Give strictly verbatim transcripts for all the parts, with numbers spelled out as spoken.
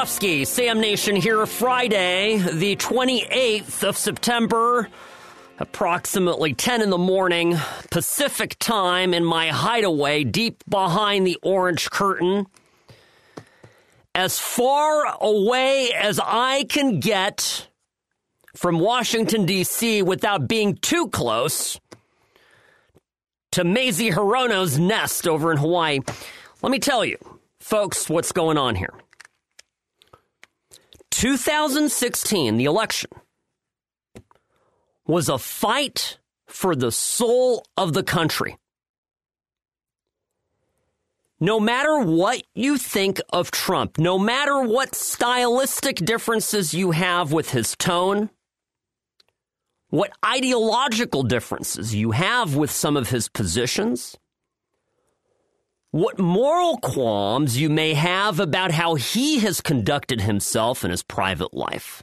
Derovsky, Sam Nation here, Friday, the twenty-eighth of September, approximately ten in the morning, Pacific time in my hideaway deep behind the orange curtain. As far away as I can get from Washington, D C without being too close to Mazie Hirono's nest over in Hawaii. Let me tell you, folks, what's going on here. two thousand sixteen, the election, was a fight for the soul of the country. No matter what you think of Trump, no matter what stylistic differences you have with his tone, what ideological differences you have with some of his positions, what moral qualms you may have about how he has conducted himself in his private life,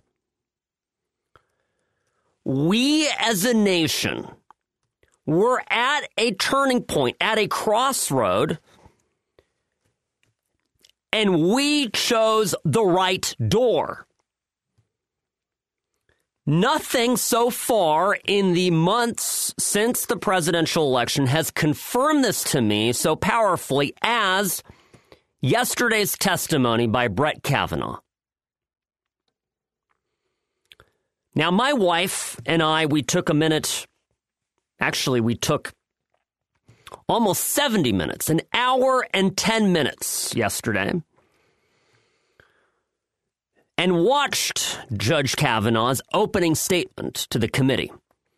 we as a nation were at a turning point, at a crossroad, and we chose the right door. Nothing so far in the months since the presidential election has confirmed this to me so powerfully as yesterday's testimony by Brett Kavanaugh. Now, my wife and I, we took a minute, actually, we took almost seventy minutes, an hour and ten minutes yesterday, and watched Judge Kavanaugh's opening statement to the committee.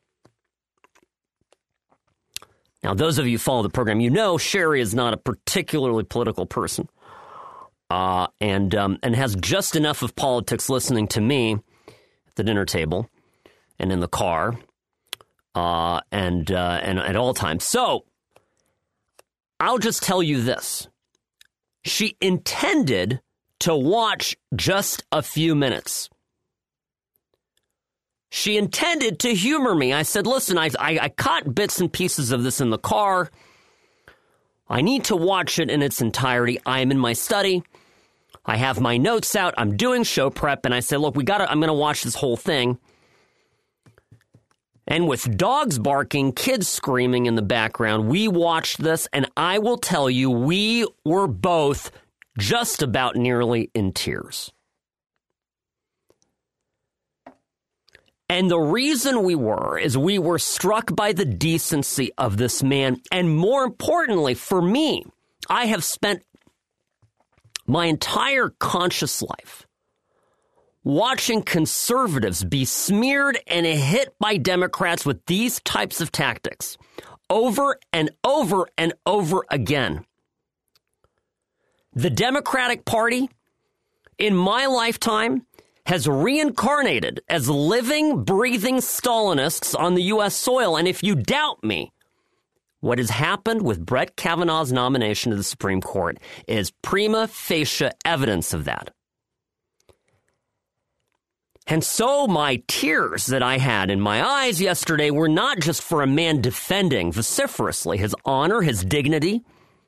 Now, those of you who follow the program, you know Sherry is not a particularly political person uh, and um, and has just enough of politics listening to me at the dinner table and in the car uh, and, uh, and at all times. So, I'll just tell you this. She intended to watch just a few minutes. She intended to humor me. I said, listen, I, I, I caught bits and pieces of this in the car. I need to watch it in its entirety. I am in my study. I have my notes out. I'm doing show prep. And I said, look, we gotta, I'm going to watch this whole thing. And with dogs barking, kids screaming in the background, we watched this, and I will tell you, we were both just about nearly in tears. And the reason we were is we were struck by the decency of this man. And more importantly, for me, I have spent my entire conscious life watching conservatives be smeared and hit by Democrats with these types of tactics over and over and over again. The Democratic Party, in my lifetime, has reincarnated as living, breathing Stalinists on the U S soil. And if you doubt me, what has happened with Brett Kavanaugh's nomination to the Supreme Court is prima facie evidence of that. And so my tears that I had in my eyes yesterday were not just for a man defending vociferously his honor, his dignity,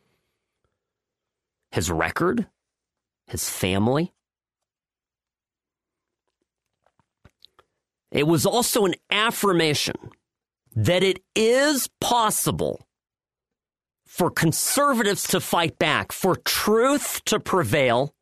his record, his family. It was also an affirmation that it is possible for conservatives to fight back, for truth to prevail,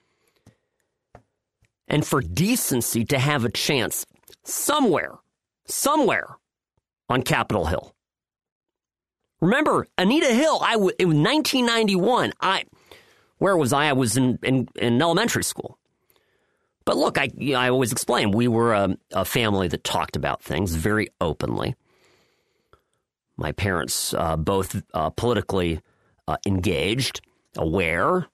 and for decency to have a chance somewhere, somewhere on Capitol Hill. Remember, Anita Hill, I w- in nineteen ninety-one, I, where was I? I was in, in, in elementary school. But look, I, you know, I always explain, we were a, a family that talked about things very openly. My parents, uh, both uh, politically uh, engaged, aware.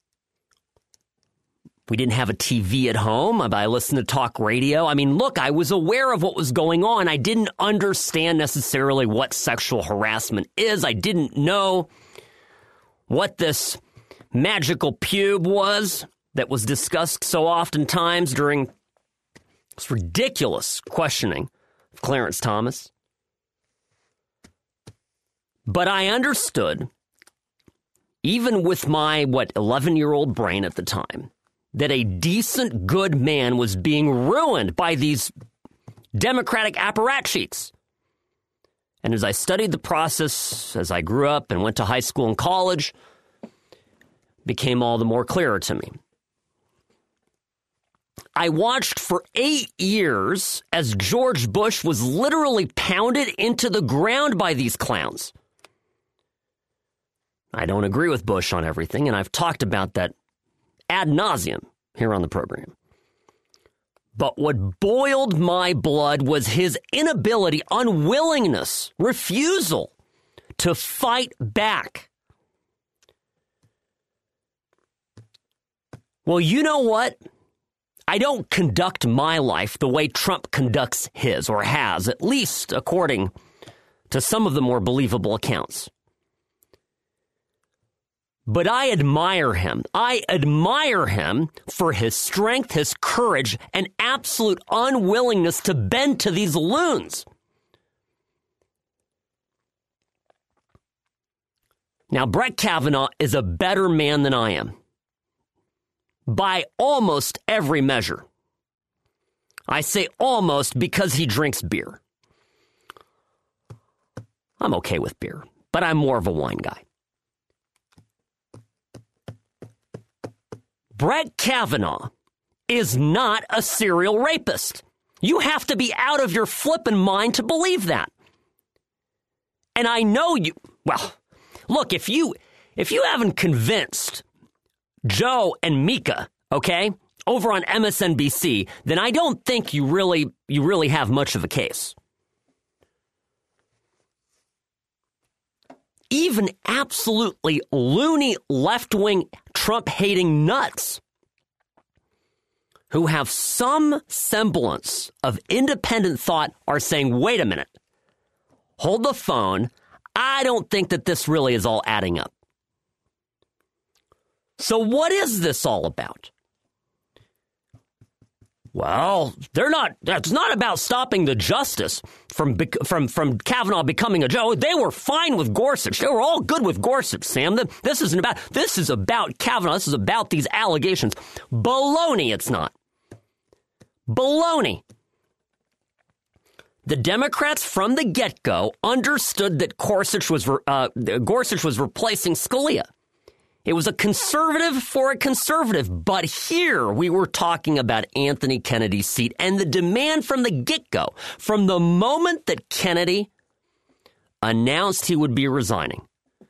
We didn't have a T V at home. I listened to talk radio. I mean, look, I was aware of what was going on. I didn't understand necessarily what sexual harassment is. I didn't know what this magical pube was that was discussed so oftentimes during this ridiculous questioning of Clarence Thomas. But I understood, even with my, what, eleven-year-old brain at the time, that a decent, good man was being ruined by these Democratic apparatchiks. And as I studied the process, as I grew up and went to high school and college, it became all the more clearer to me. I watched for eight years as George Bush was literally pounded into the ground by these clowns. I don't agree with Bush on everything, and I've talked about that ad nauseum here on the program. But what boiled my blood was his inability, unwillingness, refusal to fight back. Well, you know what? I don't conduct my life the way Trump conducts his, or has, at least according to some of the more believable accounts. But I admire him. I admire him for his strength, his courage, and absolute unwillingness to bend to these loons. Now, Brett Kavanaugh is a better man than I am, by almost every measure. I say almost because he drinks beer. I'm okay with beer, but I'm more of a wine guy. Brett Kavanaugh is not a serial rapist. You have to be out of your flippin' mind to believe that. And I know you, well, look, if you if you haven't convinced Joe and Mika, okay, over on M S N B C, then I don't think you really you really have much of a case. Even absolutely loony left-wing Trump-hating nuts who have some semblance of independent thought are saying, wait a minute, hold the phone. I don't think that this really is all adding up. So what is this all about? Well, they're not. That's not about stopping the justice from from from Kavanaugh becoming a Joe. They were fine with Gorsuch. They were all good with Gorsuch, Sam. This isn't about. This is about Kavanaugh. This is about these allegations. Baloney. It's not. Baloney. The Democrats from the get-go understood that Gorsuch was uh, Gorsuch was replacing Scalia. It was a conservative for a conservative, but here we were talking about Anthony Kennedy's seat and the demand from the get-go, from the moment that Kennedy announced he would be resigning.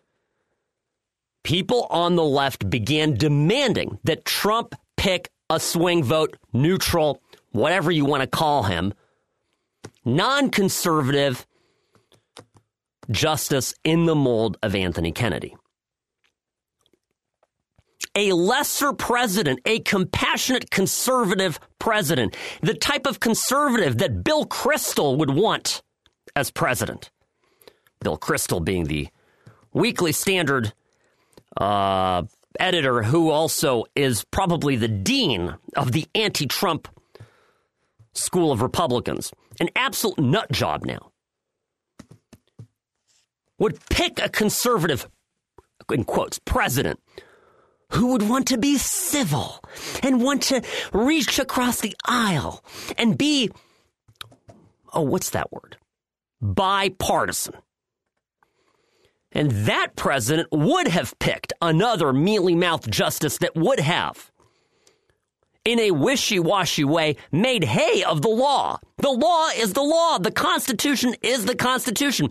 People on the left began demanding that Trump pick a swing vote, neutral, whatever you want to call him, non-conservative justice in the mold of Anthony Kennedy. A lesser president, a compassionate conservative president, the type of conservative that Bill Kristol would want as president. Bill Kristol being the Weekly Standard uh, editor who also is probably the dean of the anti-Trump school of Republicans. An absolute nut job now. Would pick a conservative, in quotes, president who would want to be civil and want to reach across the aisle and be, oh, what's that word? Bipartisan. And that president would have picked another mealy-mouthed justice that would have, in a wishy-washy way, made hay of the law. The law is the law. The Constitution is the Constitution.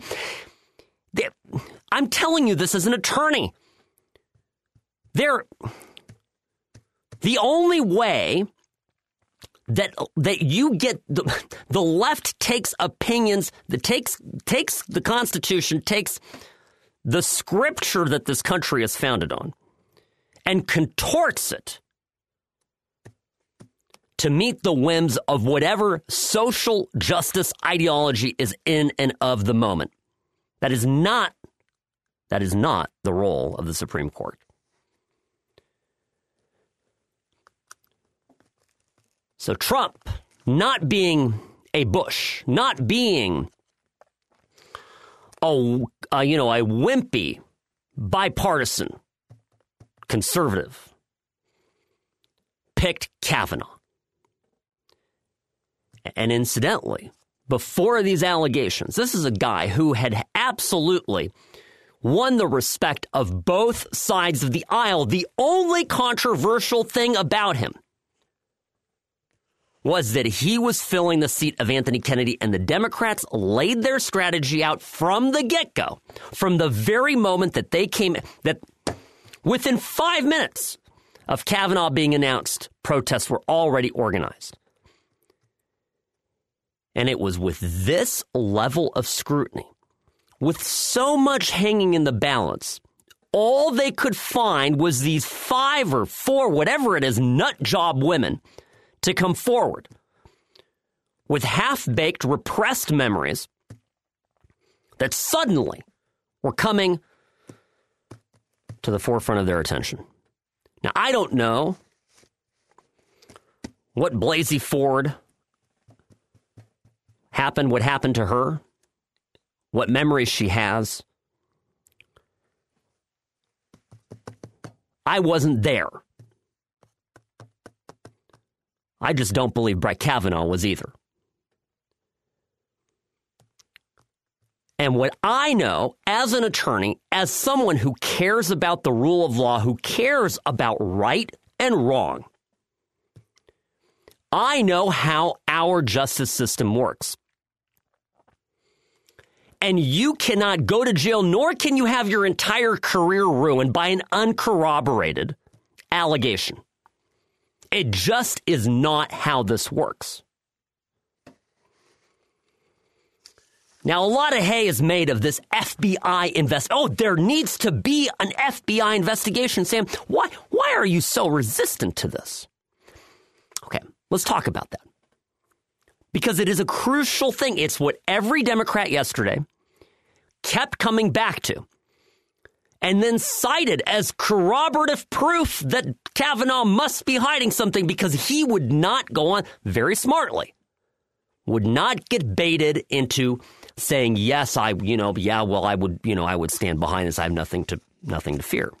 I'm telling you this as an attorney. There, the only way that that you get the, the left takes opinions, that takes takes the Constitution, takes the scripture that this country is founded on, and contorts it to meet the whims of whatever social justice ideology is in and of the moment. That is not that is not the role of the Supreme Court. So Trump, not being a Bush, not being a, uh, you know, a wimpy, bipartisan conservative, picked Kavanaugh. And incidentally, before these allegations, this is a guy who had absolutely won the respect of both sides of the aisle. The only controversial thing about him was that he was filling the seat of Anthony Kennedy, and the Democrats laid their strategy out from the get-go, from the very moment that they came, that within five minutes of Kavanaugh being announced, protests were already organized. And it was with this level of scrutiny, with so much hanging in the balance, all they could find was these five or four, whatever it is, nut job women to come forward with half-baked, repressed memories that suddenly were coming to the forefront of their attention. Now, I don't know what Blasey Ford happened, what happened to her, what memories she has. I wasn't there. I just don't believe Brett Kavanaugh was either. And what I know as an attorney, as someone who cares about the rule of law, who cares about right and wrong, I know how our justice system works. And you cannot go to jail, nor can you have your entire career ruined by an uncorroborated allegation. It just is not how this works. Now, a lot of hay is made of this F B I invest. Oh, there needs to be an F B I investigation, Sam. Why, why are you so resistant to this? Okay, let's talk about that. Because it is a crucial thing. It's what every Democrat yesterday kept coming back to and then cited as corroborative proof that Kavanaugh must be hiding something, because he would not go on, very smartly, would not get baited into saying, yes, I, you know, yeah, well, I would, you know, I would stand behind this. I have nothing to, nothing to fear.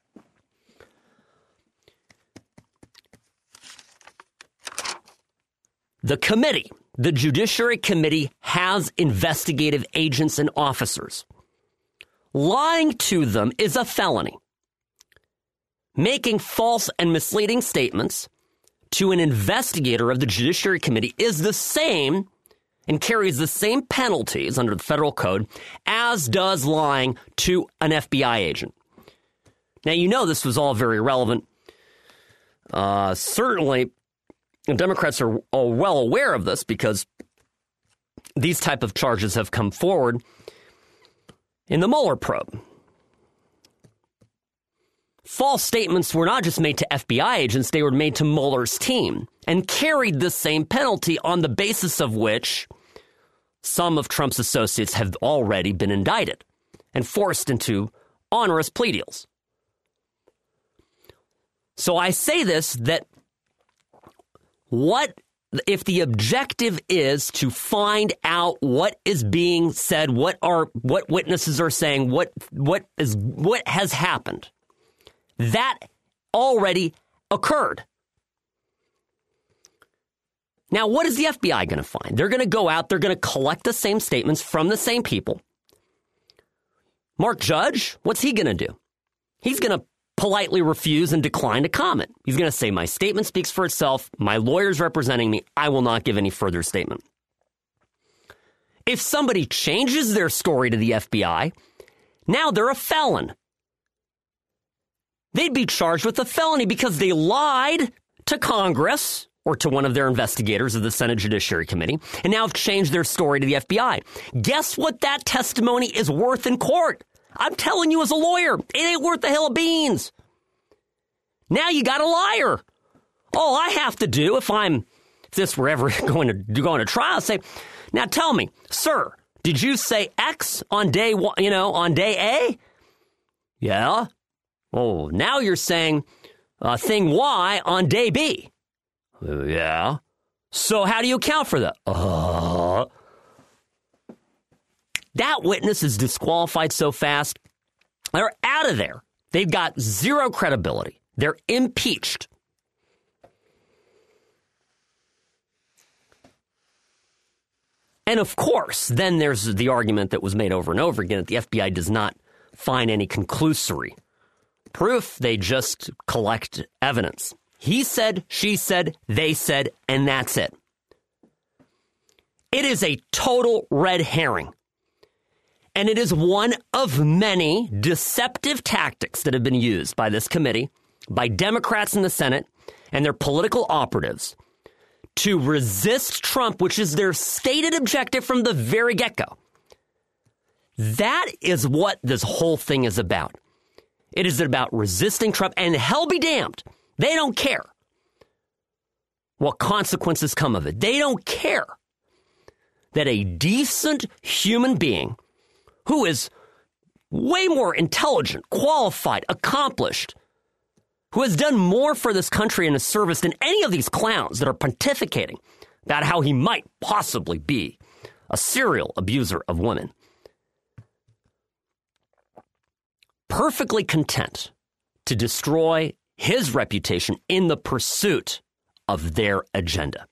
The committee, the Judiciary Committee, has investigative agents and officers. Lying to them is a felony. Making false and misleading statements to an investigator of the Judiciary Committee is the same and carries the same penalties under the federal code as does lying to an F B I agent. Now, you know this was all very relevant. Uh, certainly, Democrats are all well aware of this because these type of charges have come forward in the Mueller probe. False statements were not just made to F B I agents, they were made to Mueller's team and carried the same penalty, on the basis of which some of Trump's associates have already been indicted and forced into onerous plea deals. So I say this, that what if the objective is to find out what is being said, what are what witnesses are saying, what what is what has happened, that already occurred. Now, what is the F B I going to find? They're going to go out, they're going to collect the same statements from the same people. Mark Judge, what's he going to do? He's going to politely refuse and decline to comment. He's going to say, my statement speaks for itself. My lawyer's representing me. I will not give any further statement. If somebody changes their story to the F B I, now they're a felon. They'd be charged with a felony because they lied to Congress or to one of their investigators of the Senate Judiciary Committee, and now have changed their story to the F B I. Guess what that testimony is worth in court? I'm telling you as a lawyer, it ain't worth a hill of beans. Now you got a liar. All I have to do, if I'm, if this were ever going to go on a trial, say, now tell me, sir, did you say X on day one, you know, on day A? Yeah. Oh, now you're saying uh, thing Y on day B. Uh, yeah. So how do you account for that? Uh, that witness is disqualified so fast, they're out of there. They've got zero credibility. They're impeached. And of course, then there's the argument that was made over and over again that the F B I does not find any conclusory proof. They just collect evidence. He said, she said, they said, and that's it. It is a total red herring. And it is one of many deceptive tactics that have been used by this committee, by Democrats in the Senate, and their political operatives to resist Trump, which is their stated objective from the very get-go. That is what this whole thing is about. It is about resisting Trump, and hell be damned, they don't care what consequences come of it. They don't care that a decent human being who is way more intelligent, qualified, accomplished, who has done more for this country in his service than any of these clowns that are pontificating about how he might possibly be a serial abuser of women, perfectly content to destroy his reputation in the pursuit of their agenda.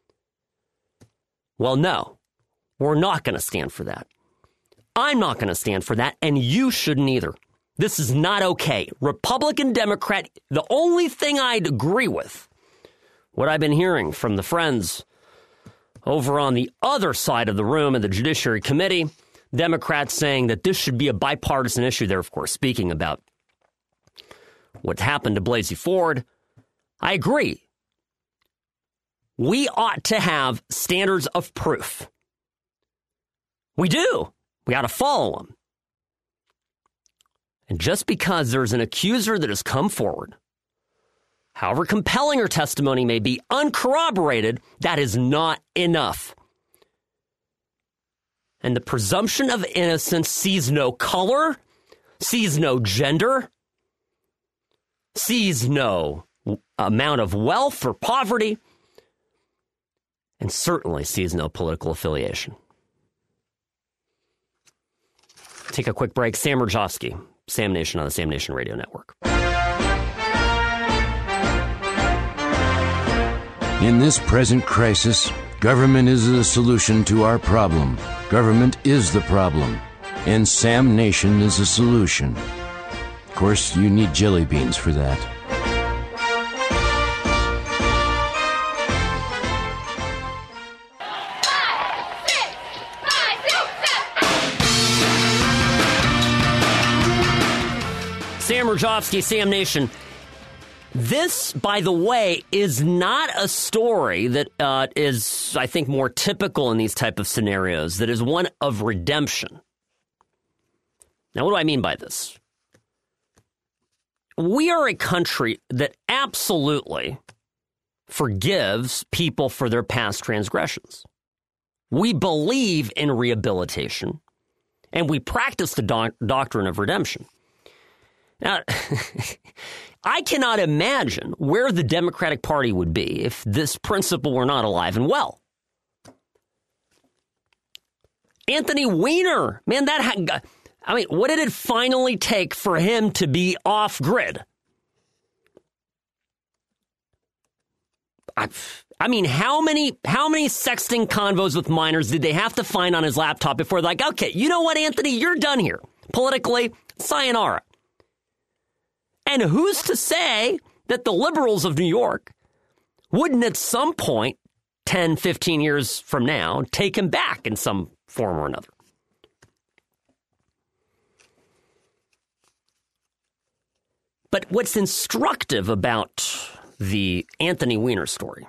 Well, no, we're not going to stand for that. I'm not going to stand for that, and you shouldn't either. This is not okay. Republican, Democrat, the only thing I'd agree with, what I've been hearing from the friends over on the other side of the room in the Judiciary Committee, Democrats saying that this should be a bipartisan issue. They're, of course, speaking about what happened to Blasey Ford. I agree. We ought to have standards of proof. We do. We ought to follow them. And just because there's an accuser that has come forward, however compelling her testimony may be, uncorroborated, that is not enough. And the presumption of innocence sees no color, sees no gender, sees no amount of wealth or poverty, and certainly sees no political affiliation. Take a quick break. Sam Rajovsky, Sam Nation on the Sam Nation Radio Network. In this present crisis, government is the solution to our problem. Government is the problem, and Sam Nation is the solution. Of course, you need jelly beans for that. Sam Rajovsky, Sam Nation. This, by the way, is not a story that uh, is, I think, more typical in these type of scenarios, that is one of redemption. Now, what do I mean by this? We are a country that absolutely forgives people for their past transgressions. We believe in rehabilitation, and we practice the doc- doctrine of redemption. Now, I cannot imagine where the Democratic Party would be if this principle were not alive and well. Anthony Weiner, man, that had, I mean, what did it finally take for him to be off grid? I, I mean, how many how many sexting convos with minors did they have to find on his laptop before they're like, okay, you know what, Anthony, you're done here. Politically, sayonara. And who's to say that the liberals of New York wouldn't at some point, ten, fifteen years from now, take him back in some form or another? But what's instructive about the Anthony Weiner story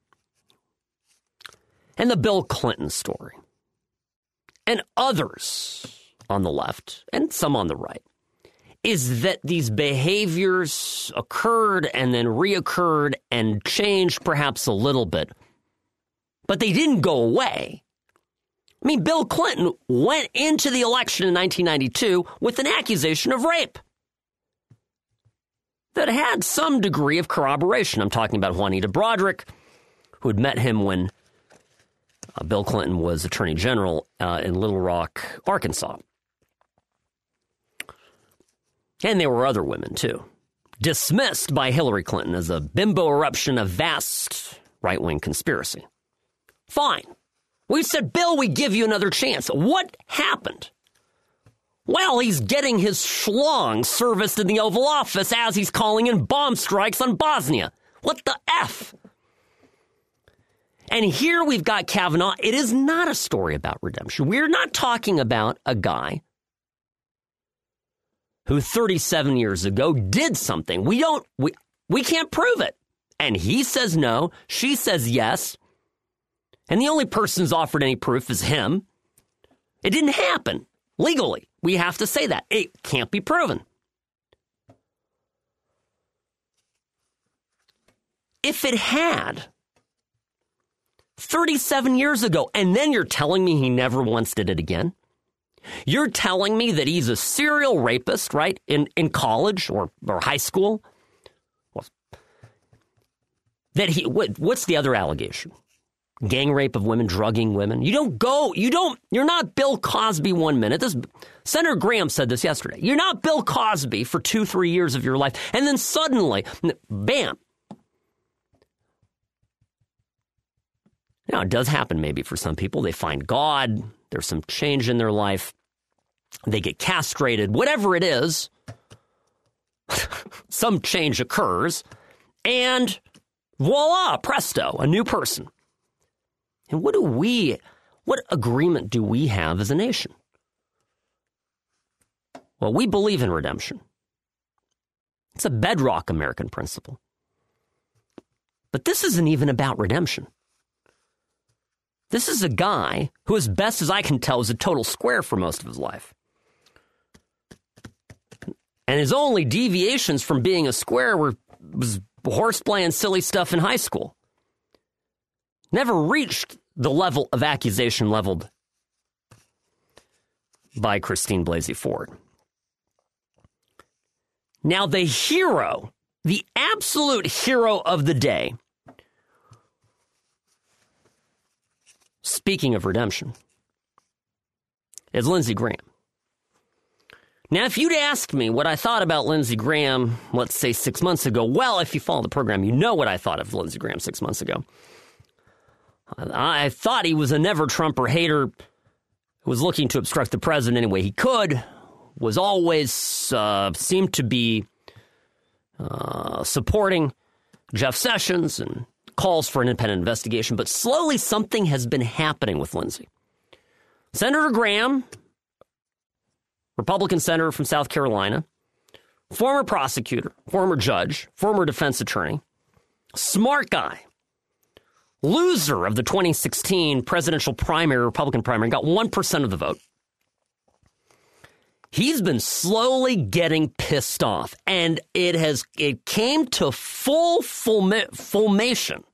and the Bill Clinton story and others on the left and some on the right is that these behaviors occurred and then reoccurred and changed perhaps a little bit, but they didn't go away. I mean, Bill Clinton went into the election in nineteen ninety-two with an accusation of rape that had some degree of corroboration. I'm talking about Juanita Broaddrick, who had met him when uh, Bill Clinton was Attorney General uh, in Little Rock, Arkansas. And there were other women, too, dismissed by Hillary Clinton as a bimbo eruption of vast right-wing conspiracy. Fine. We said, Bill, we give you another chance. What happened? Well, he's getting his schlong serviced in the Oval Office as he's calling in bomb strikes on Bosnia. What the F? And here we've got Kavanaugh. It is not a story about redemption. We're not talking about a guy who thirty-seven years ago did something. We don't, we, we can't prove it. And he says no. She says yes. And the only person who's offered any proof is him. It didn't happen legally. We have to say that. It can't be proven. If it had, thirty-seven years ago, and then you're telling me he never once did it again? You're telling me that he's a serial rapist, right, in, in college or, or high school? Well, that he, what, what's the other allegation? Gang rape of women, drugging women. You don't go, you don't, you're not Bill Cosby one minute. This, Senator Graham said this yesterday. You're not Bill Cosby for two, three years of your life. And then suddenly, bam. Now, it does happen maybe for some people. They find God. There's some change in their life. They get castrated. Whatever it is, some change occurs. And voila, presto, a new person. And what do we, what agreement do we have as a nation? Well, we believe in redemption. It's a bedrock American principle. But this isn't even about redemption. This is a guy who, as best as I can tell, is a total square for most of his life. And his only deviations from being a square were was horseplay and silly stuff in high school. Never reached the level of accusation leveled by Christine Blasey Ford. Now, the hero, the absolute hero of the day, speaking of redemption, is Lindsey Graham. Now, if you'd asked me what I thought about Lindsey Graham, let's say six months ago, well, if you follow the program, you know what I thought of Lindsey Graham six months ago. I thought he was a never-Trumper hater who was looking to obstruct the president any way he could, was always, uh, seemed to be uh, supporting Jeff Sessions and calls for an independent investigation. But slowly something has been happening with Lindsey. Senator Graham, Republican senator from South Carolina, former prosecutor, former judge, former defense attorney, smart guy, loser of the twenty sixteen presidential primary, Republican primary, got one percent of the vote. He's been slowly getting pissed off, and it has it came to full fulmi- fulmination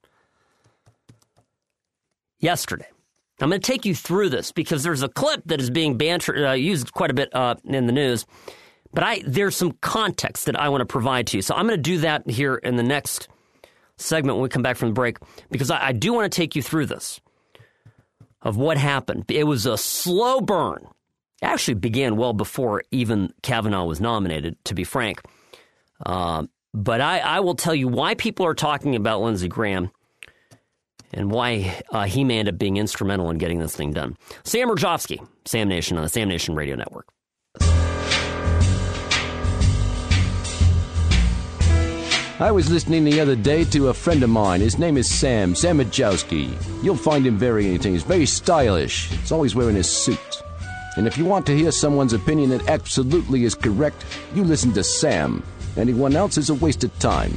yesterday. I'm going to take you through this because there's a clip that is being banter, uh, used quite a bit uh, in the news, but I there's some context that I want to provide to you. So I'm going to do that here in the next segment when we come back from the break, because I, I do want to take you through this of what happened. It was a slow burn. It actually began well before even Kavanaugh was nominated, to be frank. Uh, but I, I will tell you why people are talking about Lindsey Graham and why uh, he may end up being instrumental in getting this thing done. Sam Rajovsky, Sam Nation on the Sam Nation Radio Network. I was listening the other day to a friend of mine. His name is Sam, Sam Rajowski. You'll find him very entertaining. He's very stylish. He's always wearing his suit. And if you want to hear someone's opinion that absolutely is correct, you listen to Sam. Anyone else is a waste of time.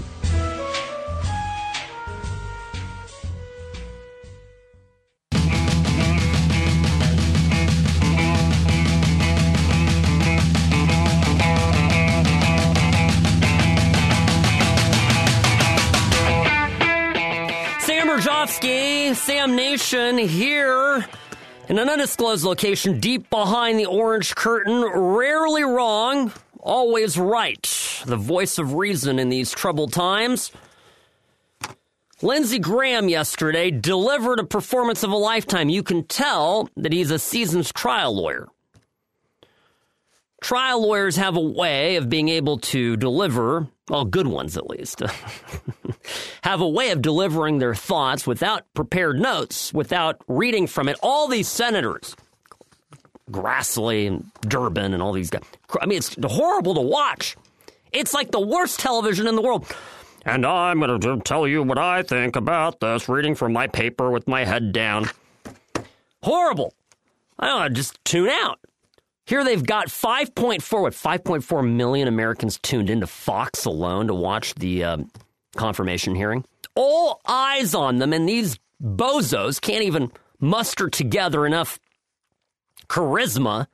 Sam Nation here in an undisclosed location deep behind the orange curtain. Rarely wrong, always right. The voice of reason in these troubled times. Lindsey Graham yesterday delivered a performance of a lifetime. You can tell that he's a seasoned trial lawyer. Trial lawyers have a way of being able to deliver well, good ones at least, have a way of delivering their thoughts without prepared notes, without reading from it. All these senators, Grassley and Durbin and all these guys, I mean, it's horrible to watch. It's like the worst television in the world. And I'm going to tell you what I think about this, reading from my paper with my head down. Horrible. I don't know, just tune out. Here they've got five point four, what, five point four million Americans tuned into Fox alone to watch the um, confirmation hearing. All eyes on them, and these bozos can't even muster together enough charisma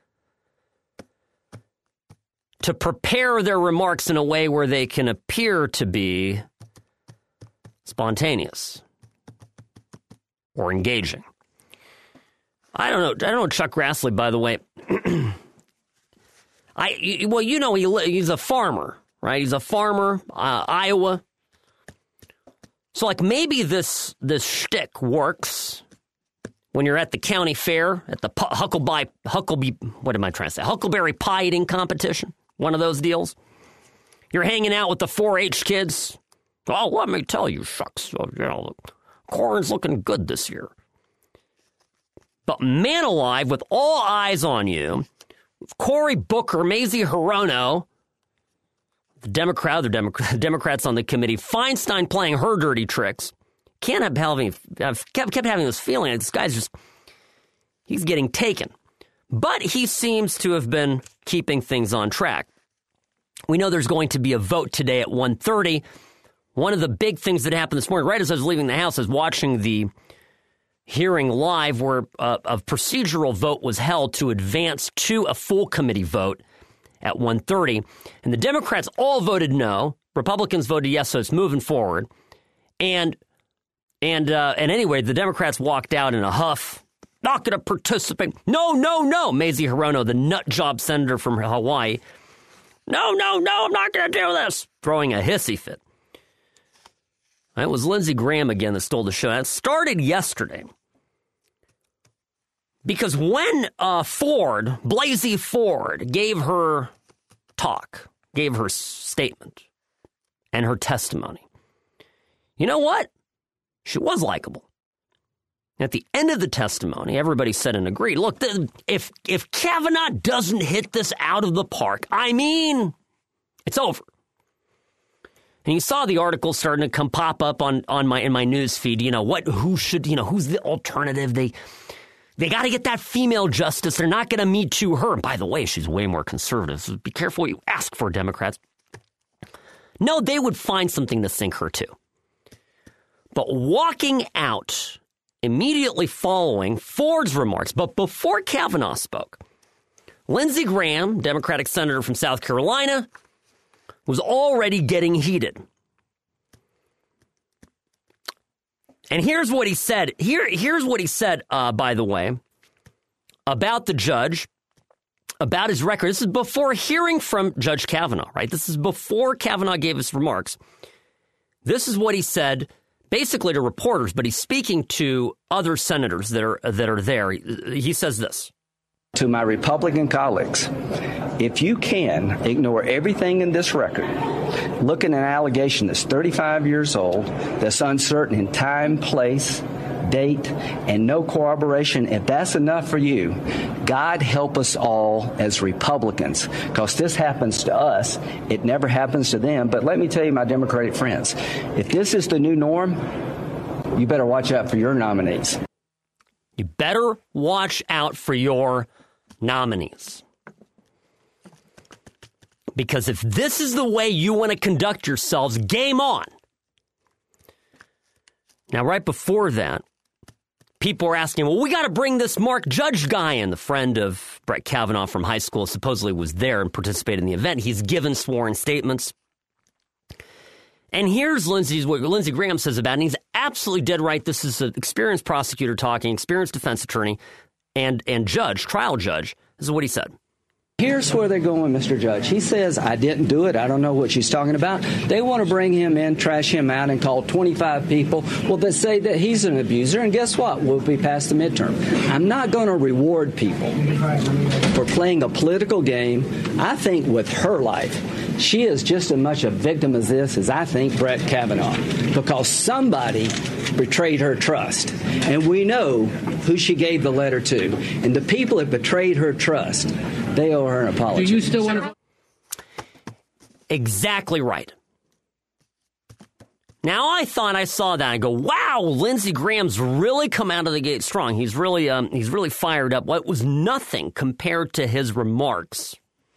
to prepare their remarks in a way where they can appear to be spontaneous or engaging. I don't know. I don't know Chuck Grassley, by the way. I well, you know, he, he's a farmer, right? He's a farmer, uh, Iowa. So, like, maybe this this shtick works when you're at the county fair at the Huckleberry, Huckleberry, what am I trying to say? Huckleberry pie eating competition. One of those deals. You're hanging out with the four H kids. Oh, let me tell you, shucks, you know, corn's looking good this year. But man alive, with all eyes on you, Cory Booker, Mazie Hirono, the Democrat, the Democrat, Democrats on the committee, Feinstein playing her dirty tricks. Can't have having, I've kept, kept having this feeling like this guy's just, he's getting taken. But he seems to have been keeping things on track. We know there's going to be a vote today at one thirty. One of the big things that happened this morning, right as I was leaving the house, I was watching the hearing live where uh, a procedural vote was held to advance to a full committee vote at one thirty. And the Democrats all voted no. Republicans voted yes, so it's moving forward. And and uh, and anyway, the Democrats walked out in a huff. Not going to participate. No, no, no. Mazie Hirono, the nut job senator from Hawaii. No, no, no, I'm not going to do this. Throwing a hissy fit. It was Lindsey Graham again that stole the show. It started yesterday. Because when uh, Ford, Blasey Ford, gave her talk, gave her statement and her testimony, you know what? She was likable. At the end of the testimony, everybody said and agreed, look, the, if if Kavanaugh doesn't hit this out of the park, I mean, it's over. And you saw the articles starting to come pop up on, on my in my news feed. You know, what, who should, you know, who's the alternative? They they got to get that female justice. They're not going to Me Too her. And by the way, she's way more conservative. So be careful what you ask for, Democrats. No, they would find something to sink her to. But walking out immediately following Ford's remarks, but before Kavanaugh spoke, Lindsey Graham, Democratic senator from South Carolina, was already getting heated. And here's what he said. Here, here's what he said, uh, by the way, about the judge, about his record. This is before hearing from Judge Kavanaugh, right? This is before Kavanaugh gave his remarks. This is what he said, basically to reporters, but he's speaking to other senators that are that are there. He says this. To my Republican colleagues, if you can ignore everything in this record, look at an allegation that's thirty-five years old, that's uncertain in time, place, date, and no corroboration, if that's enough for you, God help us all as Republicans, because this happens to us. It never happens to them. But let me tell you, my Democratic friends, if this is the new norm, you better watch out for your nominees. You better watch out for your nominees. Because if this is the way you want to conduct yourselves, game on. Now, right before that, people were asking, well, we got to bring this Mark Judge guy in. The friend of Brett Kavanaugh from high school supposedly was there and participated in the event. He's given sworn statements. And here's Lindsey's, what Lindsey Graham says about it, and he's absolutely dead right. This is an experienced prosecutor talking, experienced defense attorney, and, and judge, trial judge. This is what he said. Here's where they're going, Mister Judge. He says, I didn't do it. I don't know what she's talking about. They want to bring him in, trash him out, and call twenty-five people. Well, they say that he's an abuser, and guess what? We'll be past the midterm. I'm not going to reward people for playing a political game. I think with her life, she is just as much a victim of this as I think Brett Kavanaugh, because somebody betrayed her trust. And we know who she gave the letter to. And the people that betrayed her trust, they owe her an apology. Do you still want to... Exactly right. Now, I thought I saw that and go, wow, Lindsey Graham's really come out of the gate strong. He's really, um, he's really fired up. What was nothing compared to his remarks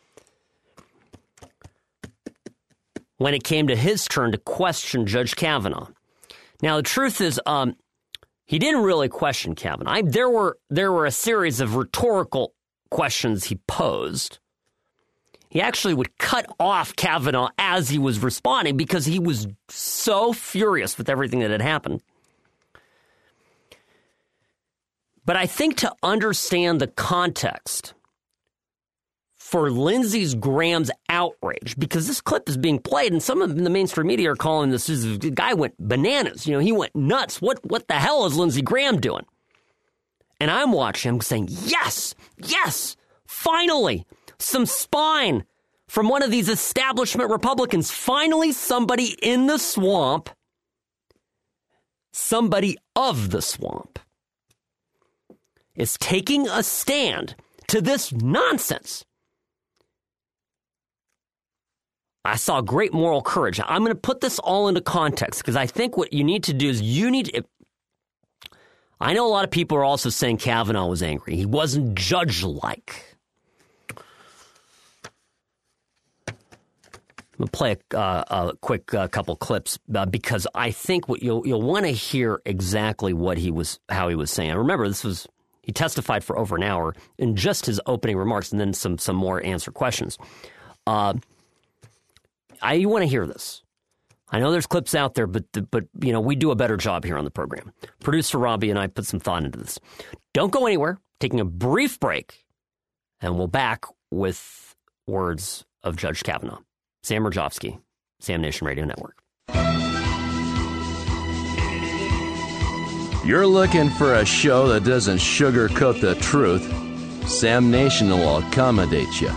when it came to his turn to question Judge Kavanaugh. Now, the truth is, um, he didn't really question Kavanaugh. I, there were there were a series of rhetorical questions he posed. He actually would cut off Kavanaugh as he was responding because he was so furious with everything that had happened. But I think to understand the context for Lindsey Graham's outrage, because this clip is being played and some of the mainstream media are calling this, the guy went bananas. You know, he went nuts. What, what the hell is Lindsey Graham doing? And I'm watching him saying, yes, yes, finally, some spine from one of these establishment Republicans. Finally, somebody in the swamp, somebody of the swamp, is taking a stand to this nonsense. I saw great moral courage. I'm going to put this all into context because I think what you need to do is you need to... I know a lot of people are also saying Kavanaugh was angry. He wasn't judge-like. I'm going to play a, uh, a quick uh, couple clips uh, because I think what you'll you'll want to hear exactly what he was, how he was saying. And remember, this was he testified for over an hour in just his opening remarks, and then some some more answer questions. Uh, I you want to hear this. I know there's clips out there, but, but you know, we do a better job here on the program. Producer Robbie and I put some thought into this. Don't go anywhere. Taking a brief break, and we'll back with words of Judge Kavanaugh. Sam Mirjovsky, Sam Nation Radio Network. You're looking for a show that doesn't sugarcoat the truth. Sam Nation will accommodate you.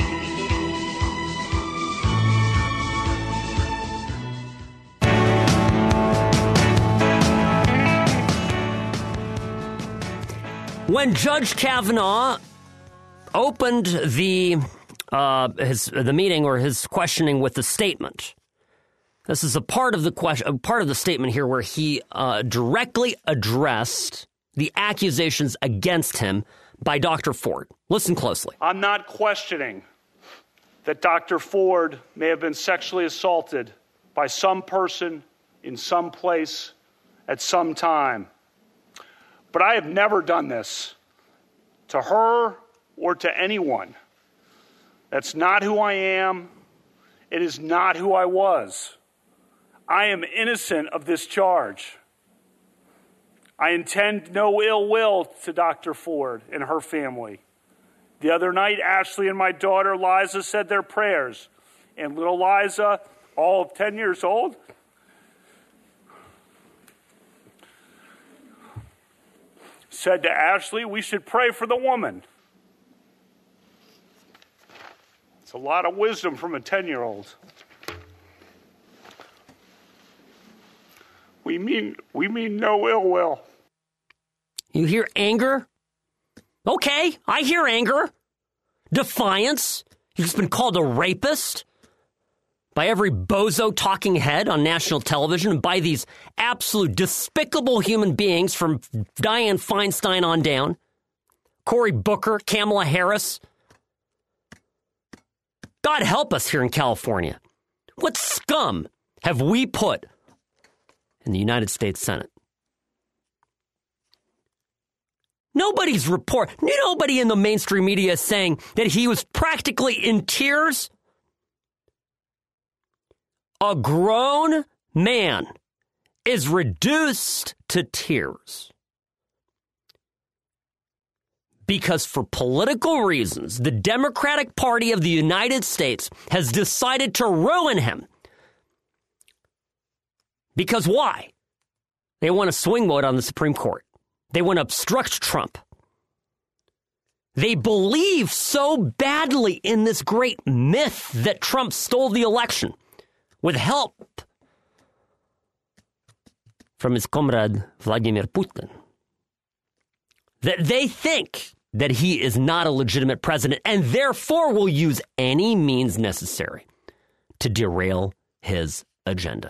When Judge Kavanaugh opened the uh, his the meeting or his questioning with the statement, this is a part of the question, part of the statement here where he uh, directly addressed the accusations against him by Doctor Ford. Listen closely. I'm not questioning that Doctor Ford may have been sexually assaulted by some person in some place at some time. But I have never done this to her or to anyone. That's not who I am. It is not who I was. I am innocent of this charge. I intend no ill will to Doctor Ford and her family. The other night, Ashley and my daughter Liza said their prayers. And little Liza, all of ten years old, said to Ashley, we should pray for the woman. It's a lot of wisdom from a ten-year-old. We mean we mean no ill will. You hear anger? Okay, I hear anger. Defiance. You've just been called a rapist by every bozo talking head on national television and by these absolute despicable human beings from Dianne Feinstein on down. Cory Booker, Kamala Harris. God help us here in California. What scum have we put in the United States Senate? Nobody's report, nobody in the mainstream media is saying that he was practically in tears. A grown man is reduced to tears Because for political reasons, the Democratic Party of the United States has decided to ruin him. Because why? They want to swing vote on the Supreme Court. They want to obstruct Trump. They believe so badly in this great myth that Trump stole the election with help from his comrade Vladimir Putin, that they think that he is not a legitimate president and therefore will use any means necessary to derail his agenda.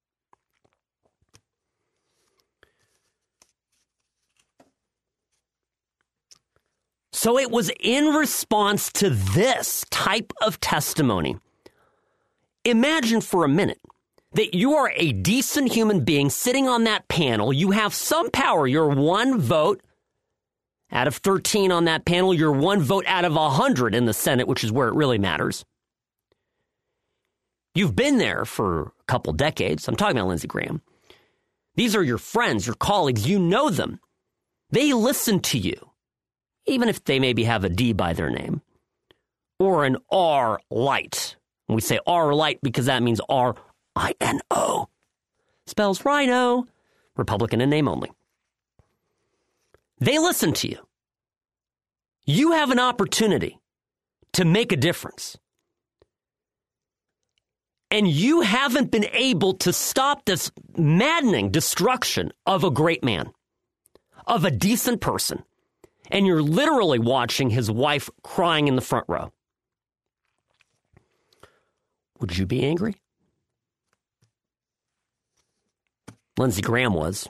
So it was in response to this type of testimony. Imagine for a minute that you are a decent human being sitting on that panel. You have some power. You're one vote out of thirteen on that panel. You're one vote out of one hundred in the Senate, which is where it really matters. You've been there for a couple decades. I'm talking about Lindsey Graham. These are your friends, your colleagues. You know them. They listen to you, even if they maybe have a D by their name or an R light. We say R light because that means R I N O. Spells rhino, Republican in name only. They listen to you. You have an opportunity to make a difference. And you haven't been able to stop this maddening destruction of a great man, of a decent person. And you're literally watching his wife crying in the front row. Would you be angry? Lindsey Graham was.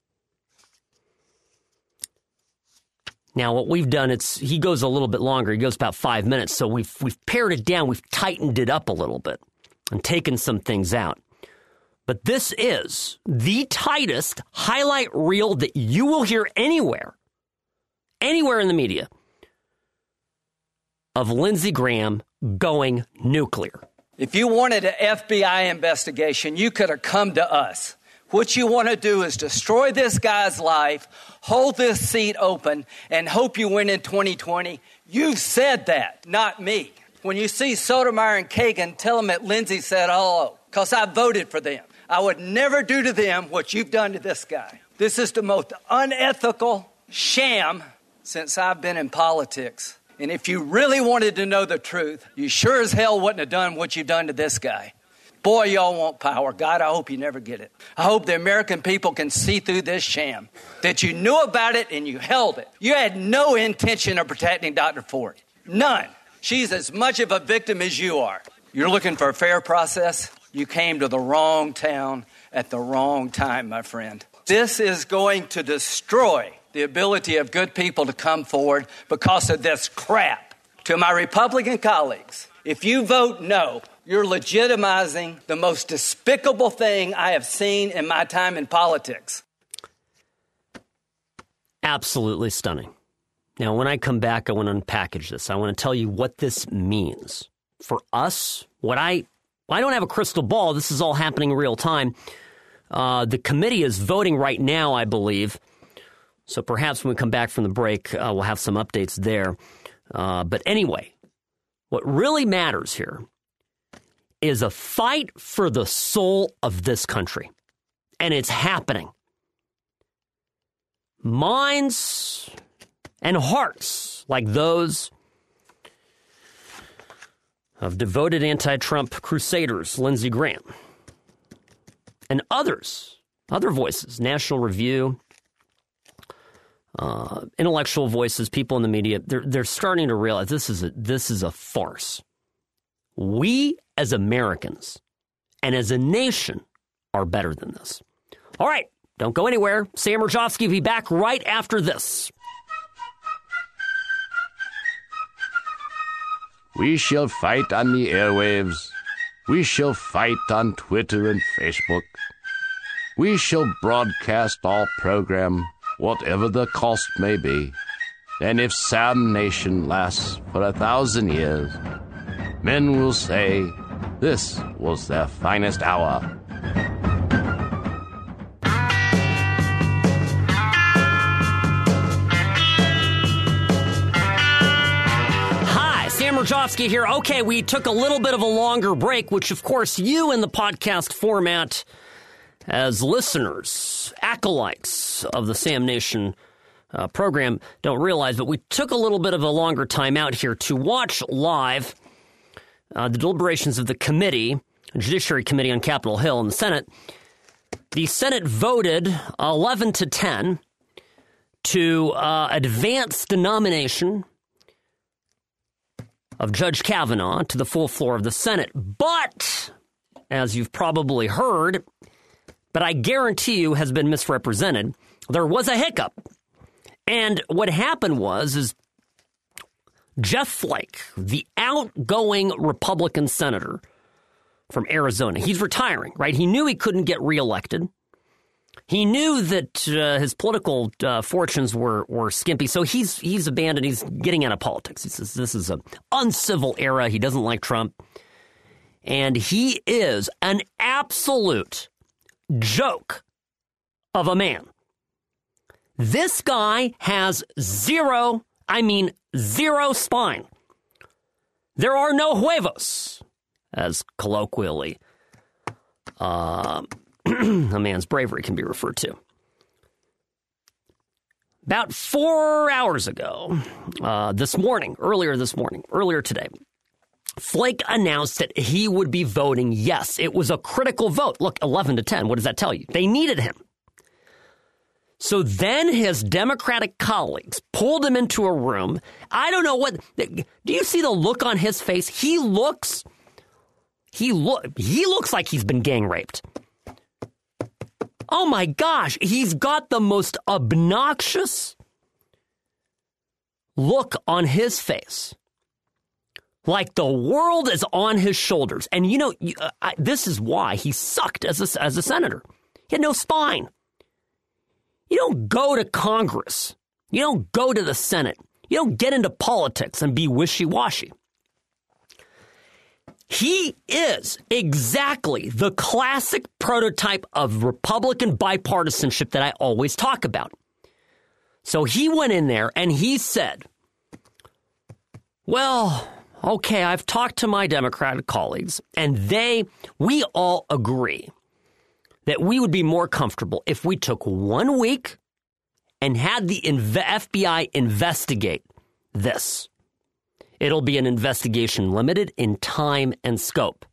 Now, what we've done, it's he goes a little bit longer. He goes about five minutes. So we've we've pared it down. We've tightened it up a little bit and taken some things out. But this is the tightest highlight reel that you will hear anywhere, anywhere in the media, of Lindsey Graham going nuclear. If you wanted an F B I investigation, you could have come to us. What you want to do is destroy this guy's life, hold this seat open, and hope you win in twenty twenty. You've said that, not me. When you see Sotomayor and Kagan, tell them that Lindsey said hello, because I voted for them. I would never do to them what you've done to this guy. This is the most unethical sham since I've been in politics. And if you really wanted to know the truth, you sure as hell wouldn't have done what you've done to this guy. Boy, y'all want power. God, I hope you never get it. I hope the American people can see through this sham, that you knew about it and you held it. You had no intention of protecting Doctor Ford. None. She's as much of a victim as you are. You're looking for a fair process? You came to the wrong town at the wrong time, my friend. This is going to destroy the ability of good people to come forward because of this crap. To my Republican colleagues, if you vote no, you're legitimizing the most despicable thing I have seen in my time in politics. Absolutely stunning. Now, when I come back, I want to unpackage this. I want to tell you what this means for us. What I, I don't have a crystal ball. This is all happening in real time. Uh, the committee is voting right now, I believe. So perhaps when we come back from the break, uh, we'll have some updates there. Uh, but anyway, what really matters here is a fight for the soul of this country. And it's happening. Minds and hearts like those of devoted anti-Trump crusaders, Lindsey Graham, and others, other voices, National Review, uh, intellectual voices, people in the media, they're, they're starting to realize this is a, this is a farce. We as Americans and as a nation are better than this. All right, don't go anywhere. Sam Rajovsky will be back right after this. We shall fight on the airwaves. We shall fight on Twitter and Facebook. We shall broadcast our program, whatever the cost may be. And if Sam Nation lasts for a thousand years, men will say this was their finest hour. Rajovsky here. Okay, we took a little bit of a longer break, which, of course, you in the podcast format as listeners, acolytes of the Sam Nation uh, program, don't realize, but we took a little bit of a longer time out here to watch live uh, the deliberations of the committee, Judiciary Committee on Capitol Hill in the Senate. The Senate voted eleven to ten to uh, advance the nomination of Judge Kavanaugh to the full floor of the Senate. But, as you've probably heard, but I guarantee you has been misrepresented, there was a hiccup. And what happened was, is Jeff Flake, the outgoing Republican senator from Arizona, he's retiring, right? He knew he couldn't get reelected. He knew that uh, his political uh, fortunes were, were skimpy, so he's he's abandoned. He's getting out of politics. He says this is an uncivil era. He doesn't like Trump. And he is an absolute joke of a man. This guy has zero, I mean zero spine. There are no huevos, as colloquially uh, a man's bravery can be referred to. About four hours ago, uh, this morning, earlier this morning, earlier today, Flake announced that he would be voting yes. It was a critical vote. Look, eleven to ten, what does that tell you? They needed him. So then his Democratic colleagues pulled him into a room. I don't know what, do you see the look on his face? He looks, he look, he looks like he's been gang raped. Oh my gosh, he's got the most obnoxious look on his face. Like the world is on his shoulders. And you know, uh, I, this is why he sucked as a, as a senator. He had no spine. You don't go to Congress. You don't go to the Senate. You don't get into politics and be wishy-washy. He is exactly the classic prototype of Republican bipartisanship that I always talk about. So he went in there and he said, well, okay, I've talked to my Democratic colleagues, and they, we all agree that we would be more comfortable if we took one week and had the F B I investigate this. It'll be an investigation limited in time and scope.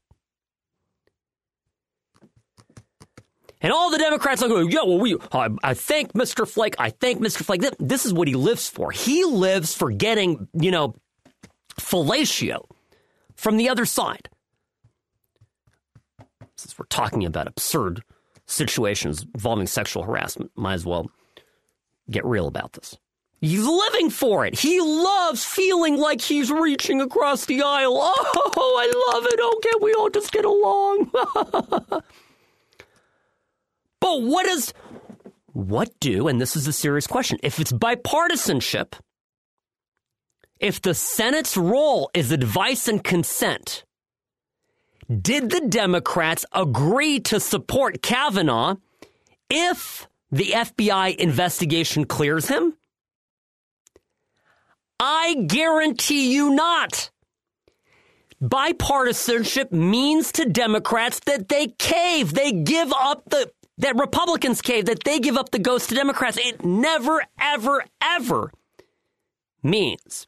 And all the Democrats are going, yeah, well, we, I, I thank Mister Flake. I thank Mister Flake. This is what he lives for. He lives for getting, you know, fellatio from the other side. Since we're talking about absurd situations involving sexual harassment, might as well get real about this. He's living for it. He loves feeling like he's reaching across the aisle. Oh, I love it. Oh, can't we all just get along? But what does, what do, and this is a serious question, if it's bipartisanship, if the Senate's role is advice and consent, did the Democrats agree to support Kavanaugh if the F B I investigation clears him? I guarantee you not. Bipartisanship means to Democrats that they cave. They give up the, that Republicans cave, that they give up the ghost to Democrats. It never, ever, ever means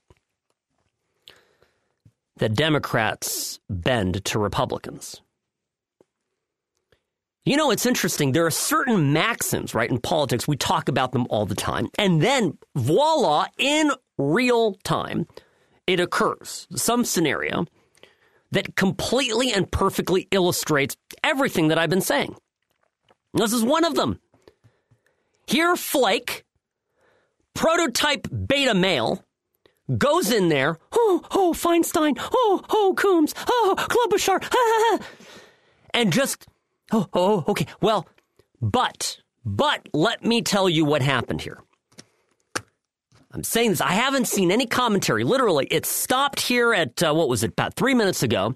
that Democrats bend to Republicans. You know, it's interesting. There are certain maxims, right, in politics. We talk about them all the time. And then, voila, in real time, it occurs. Some scenario that completely and perfectly illustrates everything that I've been saying. This is one of them. Here, Flake, prototype beta male, goes in there, oh, oh, Feinstein, oh, oh, Coombs, oh, Klobuchar, ah, and just, oh, oh, okay, well, but, but let me tell you what happened here. I'm saying this, I haven't seen any commentary, literally, it stopped here at, uh, what was it, about three minutes ago.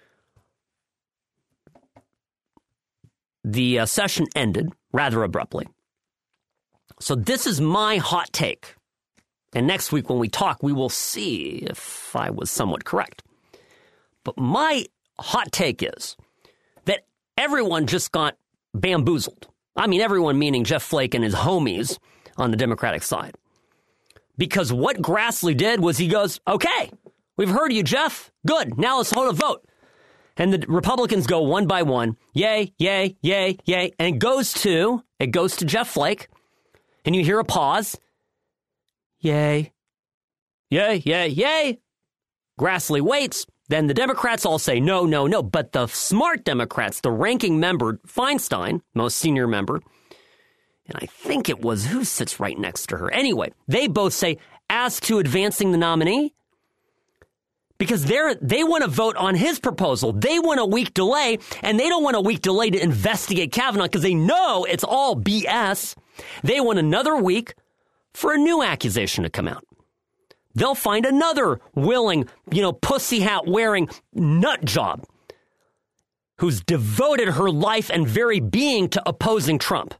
The uh, session ended rather abruptly. So this is my hot take. And next week when we talk, we will see if I was somewhat correct. But my hot take is that everyone just got bamboozled. I mean, everyone meaning Jeff Flake and his homies on the Democratic side. Because what Grassley did was he goes, okay, we've heard you, Jeff. Good. Now let's hold a vote. And the Republicans go one by one. Yay, yay, yay, yay. And it goes to, it goes to Jeff Flake. And you hear a pause. Yay. Yay, yay, yay. Grassley waits. Then the Democrats all say no, no, no. But the smart Democrats, the ranking member, Feinstein, most senior member, and I think it was who sits right next to her. Anyway, they both say, as to advancing the nominee, because they're, they want to vote on his proposal. They want a week delay, and they don't want a week delay to investigate Kavanaugh because they know it's all B S. They want another week for a new accusation to come out. They'll find another willing, you know, pussy hat wearing nut job who's devoted her life and very being to opposing Trump.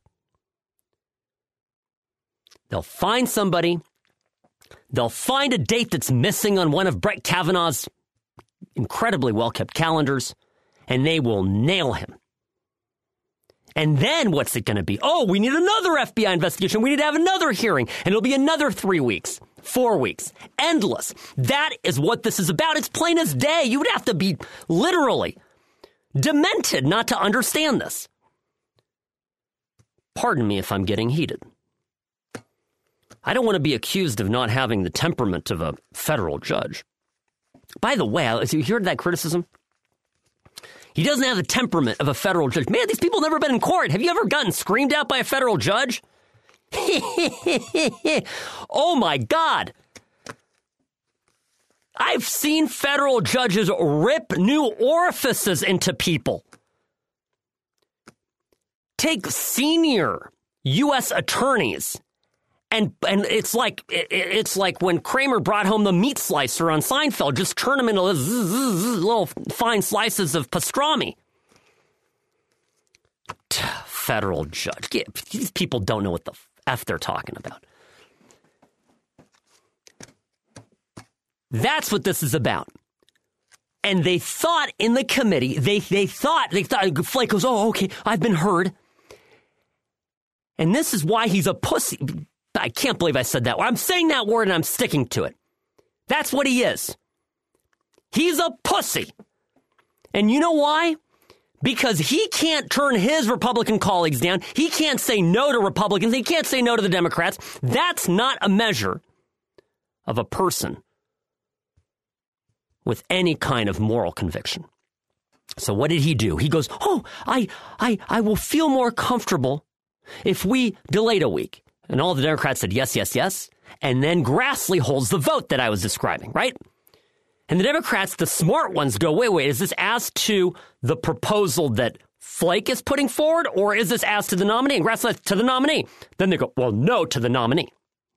They'll find somebody. They'll find a date that's missing on one of Brett Kavanaugh's incredibly well-kept calendars, and they will nail him. And then what's it going to be? Oh, we need another F B I investigation. We need to have another hearing, and it'll be another three weeks, four weeks, endless. That is what this is about. It's plain as day. You would have to be literally demented not to understand this. Pardon me if I'm getting heated. I don't want to be accused of not having the temperament of a federal judge. By the way, have you heard that criticism? He doesn't have the temperament of a federal judge. Man, these people have never been in court. Have you ever gotten screamed at by a federal judge? Oh, my God. I've seen federal judges rip new orifices into people. Take senior U S attorneys. And and it's like it's like when Kramer brought home the meat slicer on Seinfeld. Just turn them into little fine slices of pastrami. Federal judge. These people don't know what the F they're talking about. That's what this is about. And they thought in the committee, they they thought, they thought, Flake goes, oh, okay, I've been heard. And this is why he's a pussy. I can't believe I said that word. I'm saying that word and I'm sticking to it. That's what he is. He's a pussy. And you know why? Because he can't turn his Republican colleagues down. He can't say no to Republicans. He can't say no to the Democrats. That's not a measure of a person with any kind of moral conviction. So what did he do? He goes, oh, I, I, I will feel more comfortable if we delayed a week. And all the Democrats said, yes, yes, yes. And then Grassley holds the vote that I was describing, right? And the Democrats, the smart ones, go, wait, wait, is this as to the proposal that Flake is putting forward, or is this as to the nominee? And Grassley says, to the nominee. Then they go, well, no, to the nominee.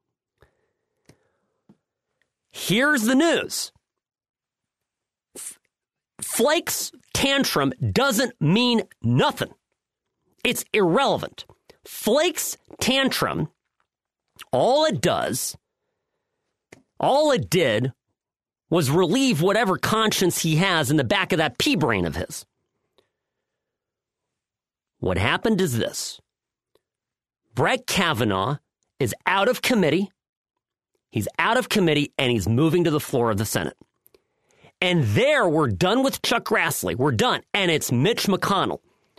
Here's the news. Flake's tantrum doesn't mean nothing. It's irrelevant. Flake's tantrum, all it does, all it did was relieve whatever conscience he has in the back of that pea brain of his. What happened is this. Brett Kavanaugh is out of committee. He's out of committee, and he's moving to the floor of the Senate. And there, we're done with Chuck Grassley. We're done. And it's Mitch McConnell.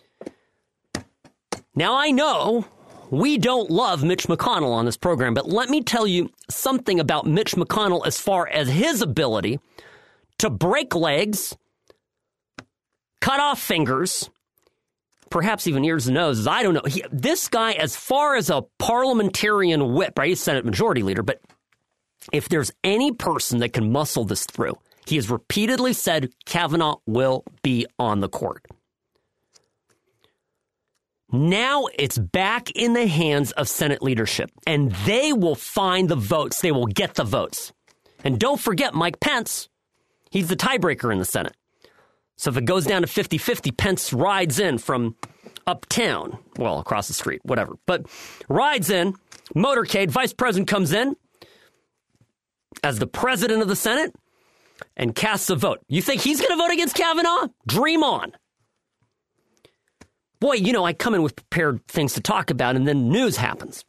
Now, I know we don't love Mitch McConnell on this program, but let me tell you something about Mitch McConnell as far as his ability to break legs, cut off fingers, perhaps even ears and noses. I don't know. He, this guy, as far as a parliamentarian whip, right? He's Senate Majority Leader, but if there's any person that can muscle this through, he has repeatedly said Kavanaugh will be on the court. Now it's back in the hands of Senate leadership, and they will find the votes. They will get the votes. And don't forget Mike Pence. He's the tiebreaker in the Senate. So if it goes down to fifty-fifty, Pence rides in from uptown, well, across the street, whatever. But rides in, motorcade, vice president comes in, as the president of the Senate and casts a vote. You think he's going to vote against Kavanaugh? Dream on. Boy, you know, I come in with prepared things to talk about, and then news happens.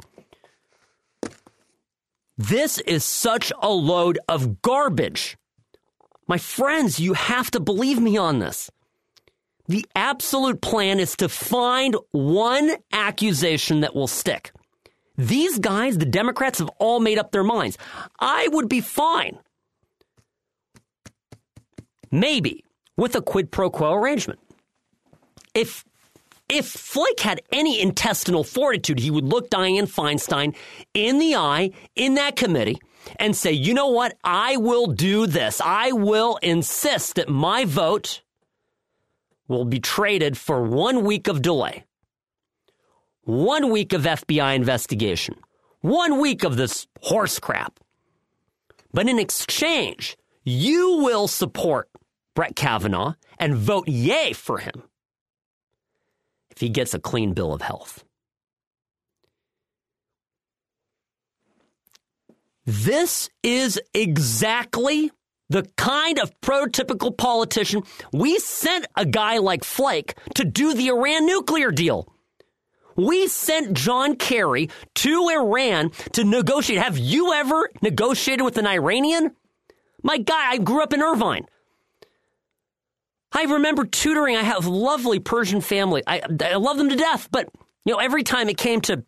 This is such a load of garbage. My friends, you have to believe me on this. The absolute plan is to find one accusation that will stick. These guys, the Democrats, have all made up their minds. I would be fine, maybe, with a quid pro quo arrangement. If if Flake had any intestinal fortitude, he would look Dianne Feinstein in the eye in that committee and say, you know what, I will do this. I will insist that my vote will be traded for one week of delay. One week of F B I investigation. One week of this horse crap. But in exchange, you will support Brett Kavanaugh and vote yay for him if he gets a clean bill of health. This is exactly the kind of prototypical politician we sent a guy like Flake to do the Iran nuclear deal. We sent John Kerry to Iran to negotiate. Have you ever negotiated with an Iranian? My guy, I grew up in Irvine. I remember tutoring. I have a lovely Persian family. I, I love them to death. But, you know, every time it came to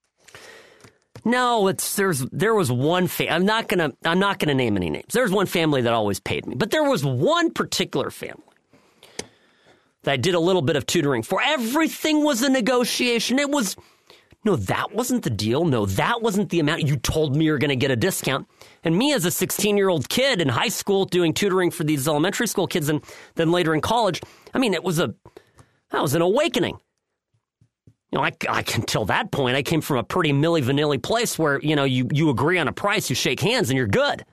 No, it's there's there was one family. I'm not gonna I'm not gonna name any names. There's one family that always paid me, but there was one particular family that I did a little bit of tutoring for. Everything was a negotiation. It was no, that wasn't the deal. No, that wasn't the amount. You told me you were going to get a discount. And me as a sixteen-year-old kid in high school doing tutoring for these elementary school kids, and then later in college, I mean, it was a that was an awakening. You know, I, I until that point, I came from a pretty Milli Vanilli place where, you know, you, you agree on a price, you shake hands, and you're good.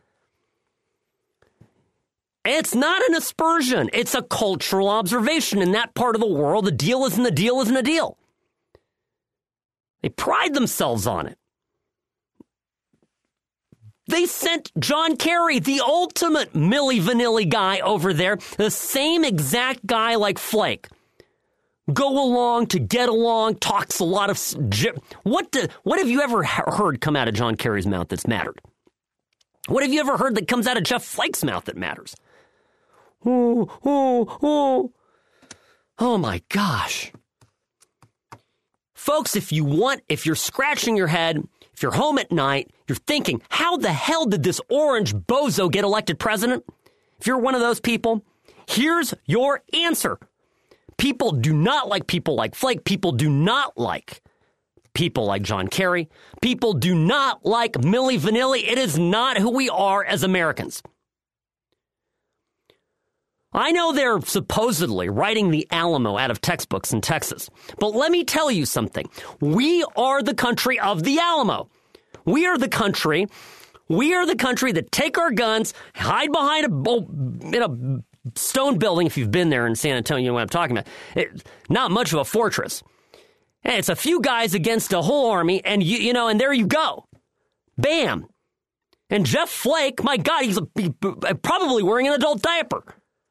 It's not an aspersion. It's a cultural observation. In that part of the world, the deal isn't a deal isn't a deal. They pride themselves on it. They sent John Kerry, the ultimate Milli Vanilli guy over there, the same exact guy like Flake. Go along to get along, talks a lot of... What do, what have you ever heard come out of John Kerry's mouth that's mattered? What have you ever heard that comes out of Jeff Flake's mouth that matters? Oh, oh, oh. Oh, my gosh. Folks, if you want, if you're scratching your head, if you're home at night, you're thinking, how the hell did this orange bozo get elected president? If you're one of those people, here's your answer. People do not like people like Flake. People do not like people like John Kerry. People do not like Milli Vanilli. It is not who we are as Americans. I know they're supposedly writing the Alamo out of textbooks in Texas, but let me tell you something. We are the country of the Alamo. We are the country. We are the country that take our guns, hide behind a, in a stone building. If you've been there in San Antonio, you know what I'm talking about. It, not much of a fortress. And it's a few guys against a whole army, and you, you know, and there you go. Bam. And Jeff Flake, my God, he's a, he, probably wearing an adult diaper.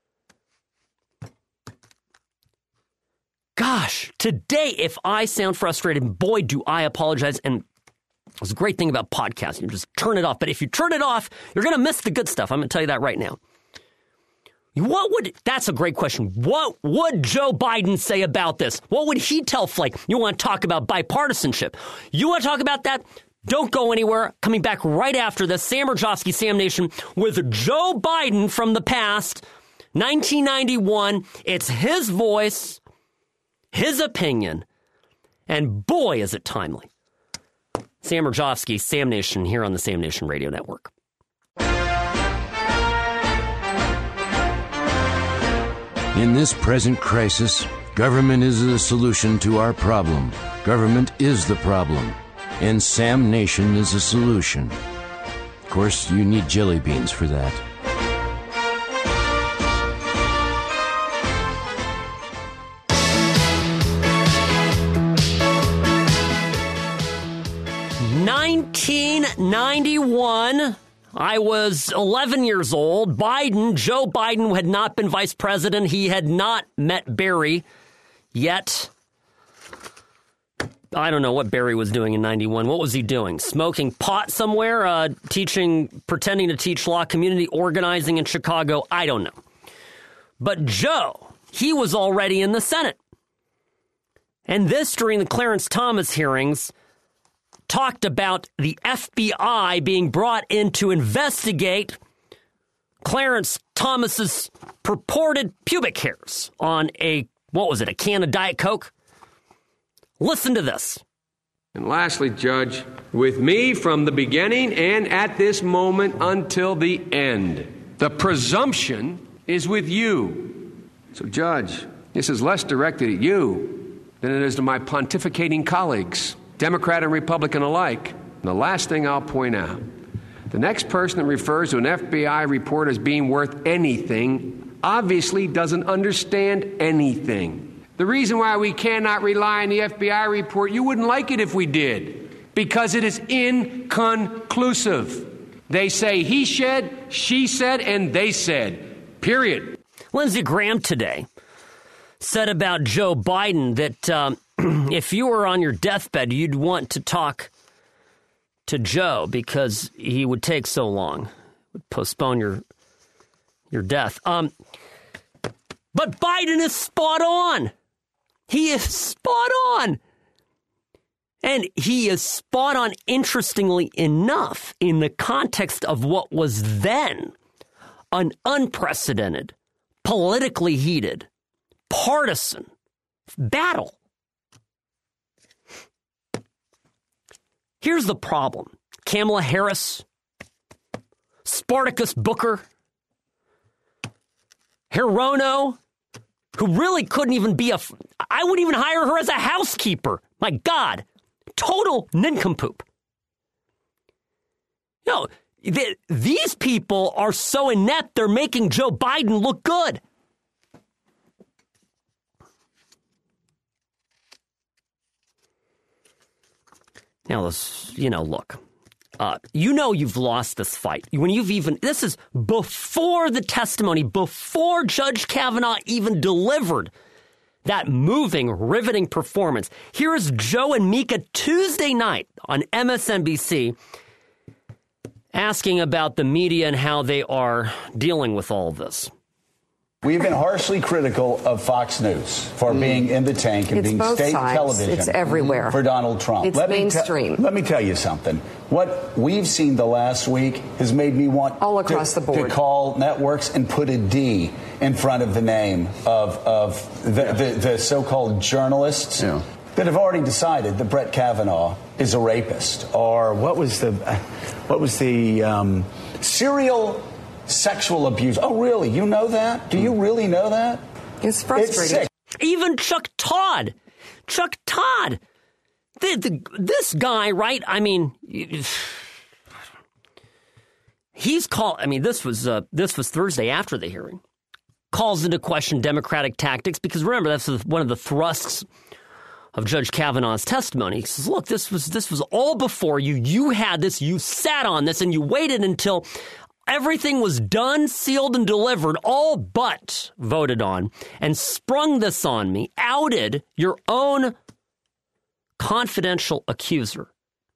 Gosh, today, if I sound frustrated, boy, do I apologize. And it's a great thing about podcasting. You just turn it off. But if you turn it off, you're going to miss the good stuff. I'm going to tell you that right now. What would, that's a great question. What would Joe Biden say about this? What would he tell Flake? You want to talk about bipartisanship. You want to talk about that? Don't go anywhere. Coming back right after this, Sam Rajovsky, Sam Nation, with Joe Biden from the past, nineteen ninety-one. It's his voice, his opinion, and boy, is it timely. Sam Rajovsky, Sam Nation, here on the Sam Nation Radio Network. In this present crisis, government is the solution to our problem. Government is the problem. And Sam Nation is the solution. Of course, you need jelly beans for that. nineteen ninety-one, I was eleven years old. Biden, Joe Biden, had not been vice president. He had not met Barry yet. I don't know what Barry was doing in ninety-one. What was he doing? Smoking pot somewhere? Uh, teaching, pretending to teach law, community organizing in Chicago? I don't know. But Joe, he was already in the Senate. And this, during the Clarence Thomas hearings, talked about the F B I being brought in to investigate Clarence Thomas's purported pubic hairs on a, what was it, a can of Diet Coke? Listen to this. And lastly, Judge, with me from the beginning and at this moment until the end, the presumption is with you. So, Judge, this is less directed at you than it is to my pontificating colleagues, Democrat and Republican alike. And the last thing I'll point out, the next person that refers to an F B I report as being worth anything obviously doesn't understand anything. The reason why we cannot rely on the F B I report, you wouldn't like it if we did, because it is inconclusive. They say he said, she said, and they said, period. Lindsey Graham today said about Joe Biden that um, if you were on your deathbed, you'd want to talk to Joe because he would take so long, would postpone your your death. Um, but Biden is spot on. He is spot on. And he is spot on, interestingly enough, in the context of what was then an unprecedented, politically heated, partisan battle. Here's the problem. Kamala Harris, Spartacus Booker, Hirono, who really couldn't even be a... I wouldn't even hire her as a housekeeper. My God. Total nincompoop. You know, th- these people are so inept, they're making Joe Biden look good. Now, this, you know, look. Uh, you know you've lost this fight. When you've even, this is before the testimony, before Judge Kavanaugh even delivered that moving, riveting performance. Here is Joe and Mika Tuesday night on M S N B C asking about the media and how they are dealing with all of this. We've been harshly critical of Fox News for mm. being in the tank and it's being both state sides. television. It's everywhere. For Donald Trump. It's let mainstream. Me te- let me tell you something. What we've seen the last week has made me want all across to, the board to call networks and put a D in front of the name of, of the, yeah. the, the so-called journalists yeah. that have already decided that Brett Kavanaugh is a rapist. Or what was the, what was the um, serial... sexual abuse. Oh, really? You know that? Do you really know that? It's frustrating. It's sick. Even Chuck Todd. Chuck Todd. The, the, this guy, right? I mean, he's called. I mean, this was uh, this was Thursday after the hearing. Calls into question Democratic tactics because remember that's one of the thrusts of Judge Kavanaugh's testimony. He says, "Look, this was this was all before you. You had this. You sat on this, and you waited until." Everything was done, sealed, and delivered, all but voted on, and sprung this on me, outed your own confidential accuser.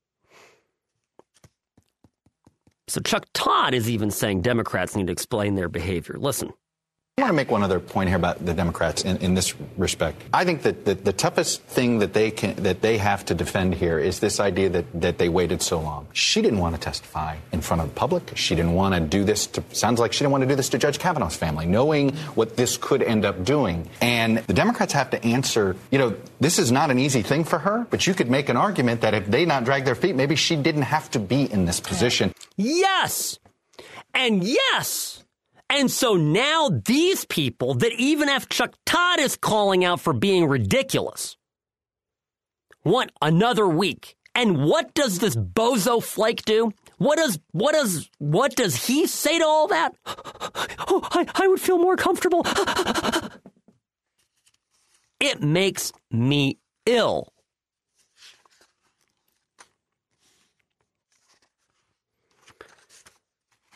So Chuck Todd is even saying Democrats need to explain their behavior. Listen. I want to make one other point here about the Democrats in, in this respect. I think that the, the toughest thing that they can that they have to defend here is this idea that, that they waited so long. She didn't want to testify in front of the public. She didn't want to do this to, sounds like she didn't want to do this to Judge Kavanaugh's family, knowing what this could end up doing. And the Democrats have to answer, you know, this is not an easy thing for her, but you could make an argument that if they not drag their feet, maybe she didn't have to be in this position. Yes! And yes! And so now these people that even if Chuck Todd is calling out for being ridiculous want another week. And what does this bozo flake do? What does what does what does he say to all that? Oh, I, I would feel more comfortable. It makes me ill.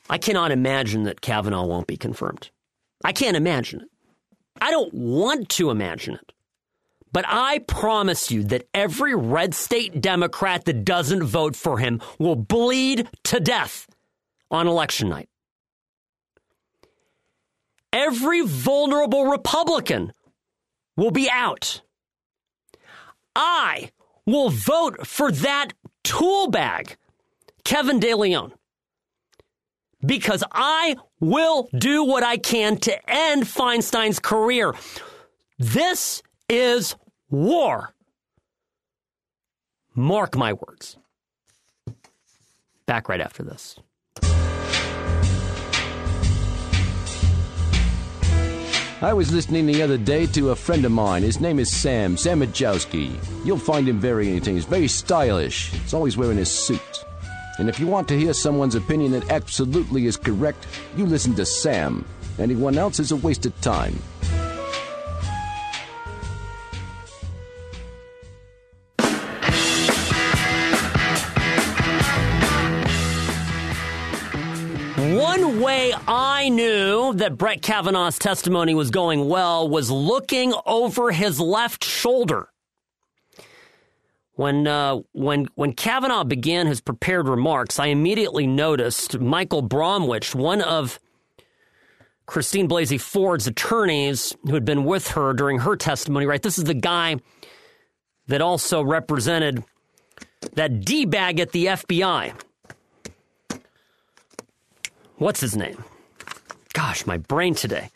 I cannot imagine that Kavanaugh won't be confirmed. I can't imagine it. I don't want to imagine it. But I promise you that every red state Democrat that doesn't vote for him will bleed to death on election night. Every vulnerable Republican will be out. I will vote for that tool bag, Kevin De Leon, because I will do what I can to end Feinstein's career. This is war. Mark my words. Back right after this. I was listening the other day to a friend of mine. His name is Sam, Sam Majowski. You'll find him very entertaining. He's very stylish. He's always wearing his suit. And if you want to hear someone's opinion that absolutely is correct, you listen to Sam. Anyone else is a waste of time. One way I knew that Brett Kavanaugh's testimony was going well was looking over his left shoulder. When uh, when when Kavanaugh began his prepared remarks, I immediately noticed Michael Bromwich, one of Christine Blasey Ford's attorneys who had been with her during her testimony. Right, this is the guy that also represented that D-bag at the F B I. What's his name? Gosh, my brain today.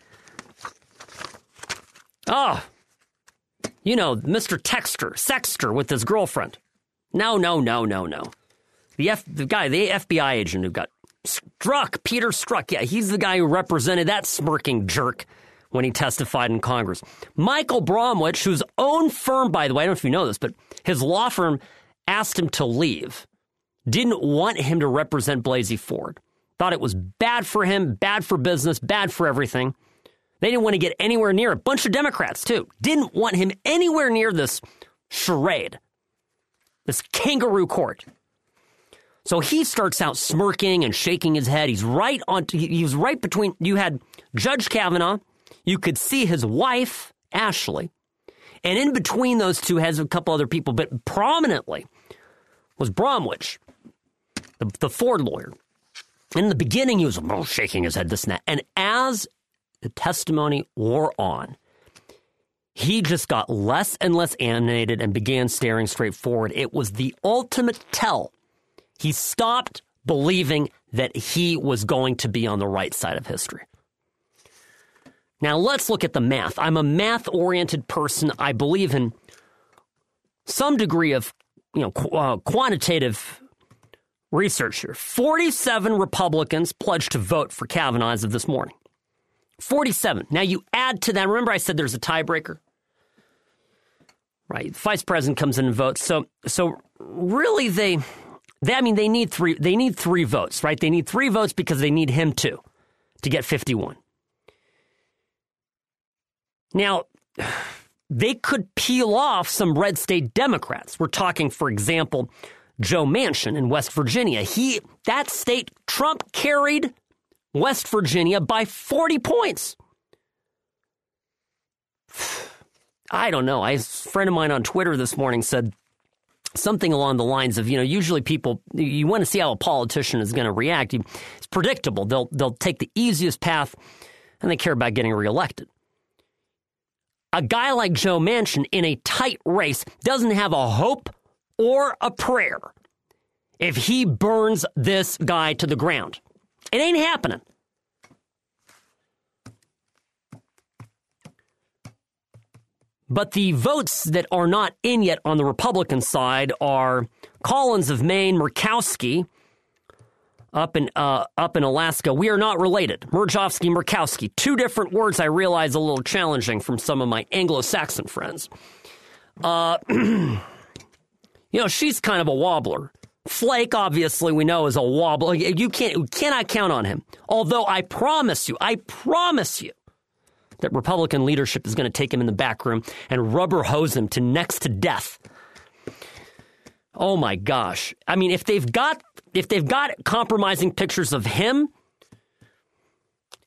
Oh, you know, Mister Texter, Sexter with his girlfriend. No, no, no, no, no. The F, the guy, the F B I agent who got struck, Peter Strzok. Yeah, he's the guy who represented that smirking jerk when he testified in Congress. Michael Bromwich, whose own firm, by the way, I don't know if you know this, but his law firm asked him to leave. Didn't want him to represent Blasey Ford. Thought it was bad for him, bad for business, bad for everything. They didn't want to get anywhere near it. A bunch of Democrats, too. Didn't want him anywhere near this charade, this kangaroo court. So he starts out smirking and shaking his head. He's right on, he was right between, you had Judge Kavanaugh, you could see his wife, Ashley, and in between those two has a couple other people, but prominently was Bromwich, the, the Ford lawyer. In the beginning, he was oh, shaking his head, this and that. And as the testimony wore on, he just got less and less animated and began staring straight forward. It was the ultimate tell. He stopped believing that he was going to be on the right side of history. Now, let's look at the math. I'm a math-oriented person. I believe in some degree of, you know, qu- uh, quantitative research here. forty-seven Republicans pledged to vote for Kavanaugh as of this morning. forty-seven. Now you add to that, remember I said there's a tiebreaker? Right. The vice president comes in and votes. So so really they, they I mean they need three they need three votes, right? They need three votes because they need him too to get fifty-one. Now, they could peel off some red state Democrats. We're talking, for example, Joe Manchin in West Virginia. He, that state, Trump carried West Virginia by forty points. I don't know. I, a friend of mine on Twitter this morning said something along the lines of, you know, usually people, you want to see how a politician is going to react. It's predictable. They'll, they'll take the easiest path and they care about getting reelected. A guy like Joe Manchin in a tight race doesn't have a hope or a prayer if he burns this guy to the ground. It ain't happening. But the votes that are not in yet on the Republican side are Collins of Maine, Murkowski up in uh, up in Alaska. We are not related. Murkowski, Murkowski. Two different words I realize a little challenging from some of my Anglo-Saxon friends. Uh... You know, she's kind of a wobbler. Flake, obviously, we know is a wobbler. You can't, you cannot count on him. Although I promise you, I promise you that Republican leadership is going to take him in the back room and rubber hose him to next to death. Oh my gosh! I mean, if they've got if they've got compromising pictures of him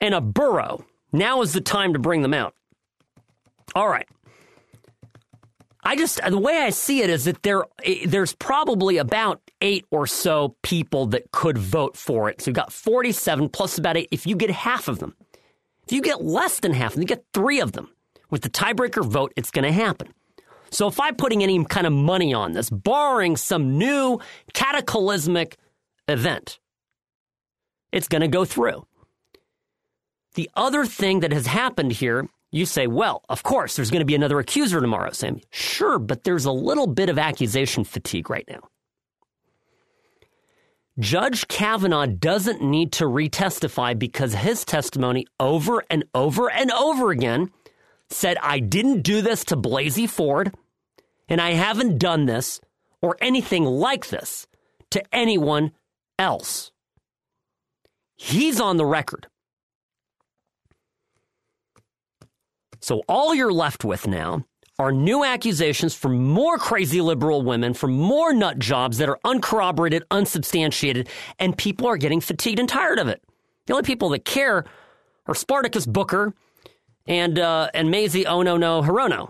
in a burrow. Now is the time to bring them out. All right. I just, the way I see it is that there, there's probably about eight or so people that could vote for it. So you've got forty-seven plus about eight. If you get half of them, if you get less than half, and you get three of them with the tiebreaker vote, it's going to happen. So if I'm putting any kind of money on this, barring some new cataclysmic event, it's going to go through. The other thing that has happened here, you say, well, of course, there's going to be another accuser tomorrow, Sam. Sure, but there's a little bit of accusation fatigue right now. Judge Kavanaugh doesn't need to retestify because his testimony over and over and over again said, I didn't do this to Blasey Ford, and I haven't done this or anything like this to anyone else. He's on the record. So all you're left with now are new accusations from more crazy liberal women, from more nut jobs that are uncorroborated, unsubstantiated, and people are getting fatigued and tired of it. The only people that care are Spartacus Booker and uh, and Mazie Oh No No Hirono.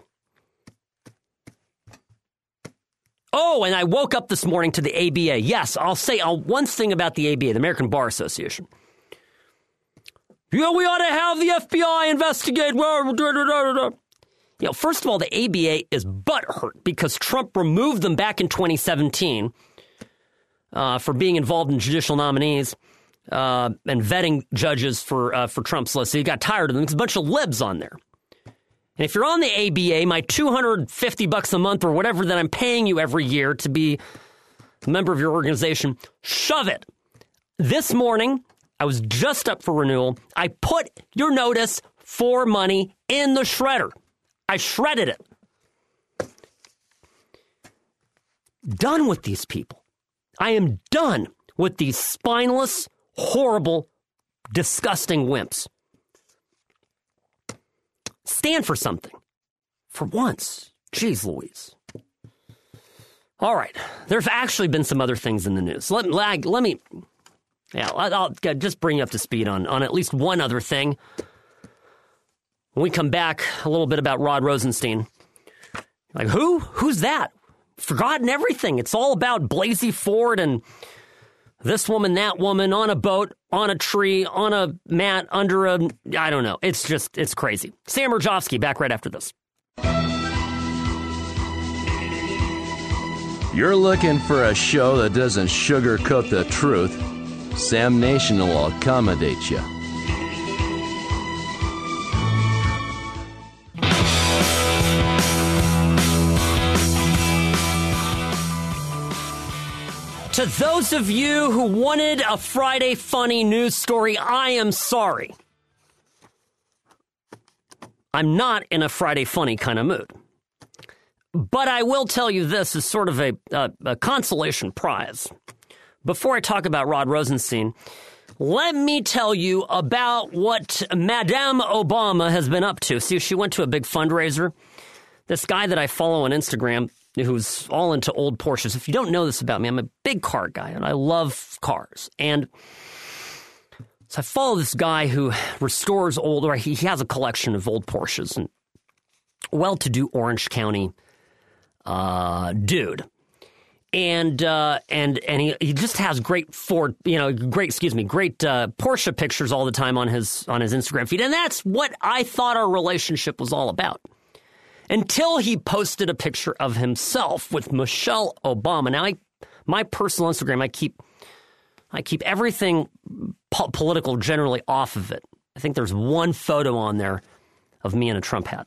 Oh, and I woke up this morning to the A B A. Yes, I'll say I'll, one thing about the A B A, the American Bar Association. Yeah, we ought to have the F B I investigate. You know, first of all, the A B A is butthurt because Trump removed them back in twenty seventeen uh, for being involved in judicial nominees uh, and vetting judges for uh, for Trump's list. So he got tired of them. There's a bunch of libs on there. And if you're on the A B A, my two hundred fifty bucks a month or whatever that I'm paying you every year to be a member of your organization, shove it. This morning, I was just up for renewal. I put your notice for money in the shredder. I shredded it. Done with these people. I am done with these spineless, horrible, disgusting wimps. Stand for something. For once. Jeez Louise. All right. There's actually been some other things in the news. Let, let, let me... Yeah, I'll, I'll just bring you up to speed on, on at least one other thing. When we come back, a little bit about Rod Rosenstein. Like, who? Who's that? Forgotten everything. It's all about Blasey Ford and this woman, that woman, on a boat, on a tree, on a mat, under a... I don't know. It's just, it's crazy. Sam Rajovsky, back right after this. You're looking for a show that doesn't sugarcoat the truth. Sam Nation will accommodate you. To those of you who wanted a Friday funny news story, I am sorry. I'm not in a Friday funny kind of mood. But I will tell you this as sort of a, a, a consolation prize. Before I talk about Rod Rosenstein, let me tell you about what Madame Obama has been up to. See, she went to a big fundraiser. This guy that I follow on Instagram, who's all into old Porsches. If you don't know this about me, I'm a big car guy, and I love cars. And so I follow this guy who restores old, or he, he has a collection of old Porsches, and well-to-do Orange County uh, dude. And uh, and and he, he just has great Ford, you know, great, excuse me, great uh, Porsche pictures all the time on his on his Instagram feed. And that's what I thought our relationship was all about. Until he posted a picture of himself with Michelle Obama. Now, I, my personal Instagram, I keep I keep everything po- political generally off of it. I think there's one photo on there of me in a Trump hat.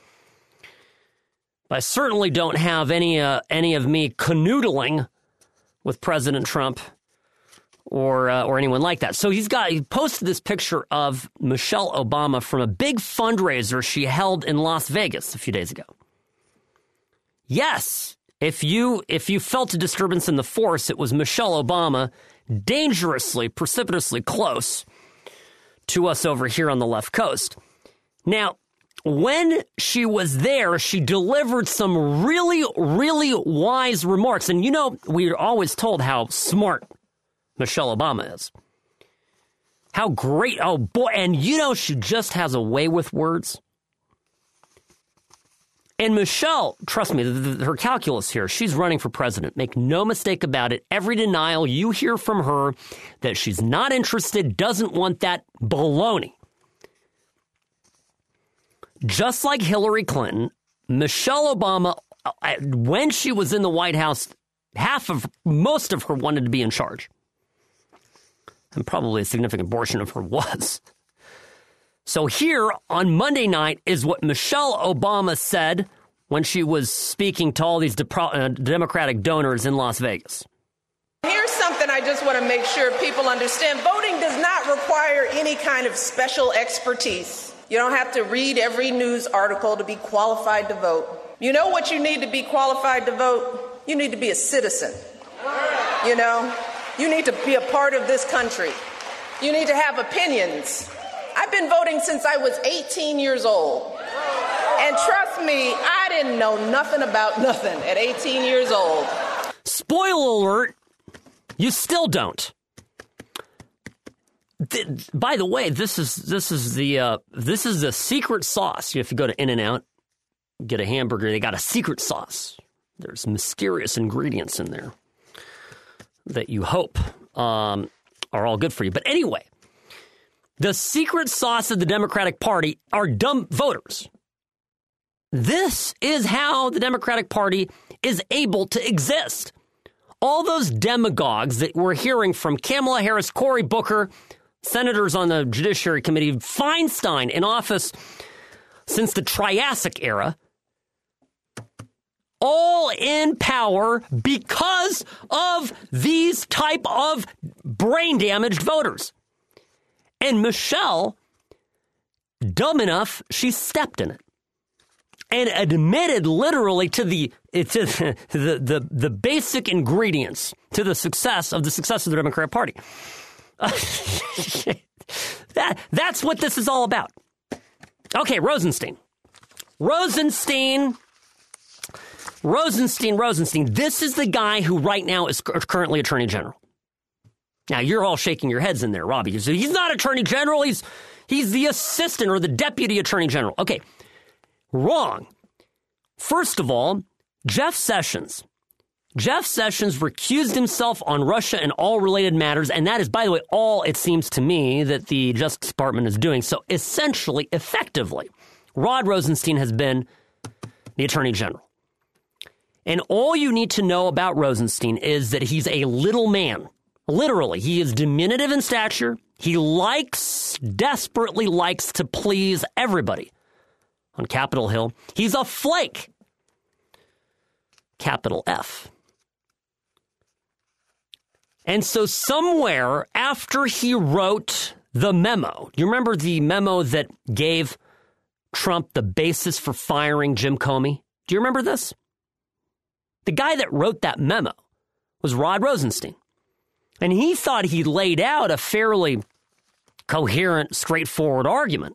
I certainly don't have any uh, any of me canoodling with President Trump or uh, or anyone like that. So he's got he posted this picture of Michelle Obama from a big fundraiser she held in Las Vegas a few days ago. Yes, if you if you felt a disturbance in the force, it was Michelle Obama dangerously, precipitously close to us over here on the left coast. Now, when she was there, she delivered some really, really wise remarks. And, you know, we're always told how smart Michelle Obama is. How great. Oh, boy. And you know, she just has a way with words. And Michelle, trust me, the, the, her calculus here, she's running for president. Make no mistake about it. Every denial you hear from her that she's not interested, doesn't want that, baloney. Just like Hillary Clinton, Michelle Obama, when she was in the White House, half of, most of her wanted to be in charge. And probably a significant portion of her was. So here on Monday night is what Michelle Obama said when she was speaking to all these de- uh, Democratic donors in Las Vegas. Here's something I just want to make sure people understand. Voting does not require any kind of special expertise. You don't have to read every news article to be qualified to vote. You know what you need to be qualified to vote? You need to be a citizen. You know, you need to be a part of this country. You need to have opinions. I've been voting since I was eighteen years old. And trust me, I didn't know nothing about nothing at eighteen years old. Spoiler alert, you still don't. Th- by the way, this is this is the uh, this is the secret sauce. You have to go to In-N-Out, get a hamburger. They got a secret sauce. There's mysterious ingredients in there that you hope um, are all good for you. But anyway, the secret sauce of the Democratic Party are dumb voters. This is how the Democratic Party is able to exist. All those demagogues that we're hearing from Kamala Harris, Cory Booker, senators on the Judiciary Committee, Feinstein in office since the Triassic era, all in power because of these type of brain-damaged voters. And Michelle, dumb enough, she stepped in it and admitted literally to the to the, the, the basic ingredients to the success of the success of the Democratic Party. Uh, that that's what this is all about. Okay, Rosenstein. Rosenstein. Rosenstein, Rosenstein. This is the guy who right now is currently Attorney General. Now, you're all shaking your heads in there, Robbie. He's not Attorney General. He's he's the assistant or the deputy Attorney General. Okay, wrong. First of all, Jeff Sessions. Jeff Sessions recused himself on Russia and all related matters, and that is, by the way, all it seems to me that the Justice Department is doing. So essentially, effectively, Rod Rosenstein has been the Attorney General. And all you need to know about Rosenstein is that he's a little man. Literally, he is diminutive in stature. He likes, desperately likes to please everybody on Capitol Hill. He's a flake. Capital F. And so somewhere after he wrote the memo, you remember the memo that gave Trump the basis for firing Jim Comey? Do you remember this? The guy that wrote that memo was Rod Rosenstein. And he thought he laid out a fairly coherent, straightforward argument.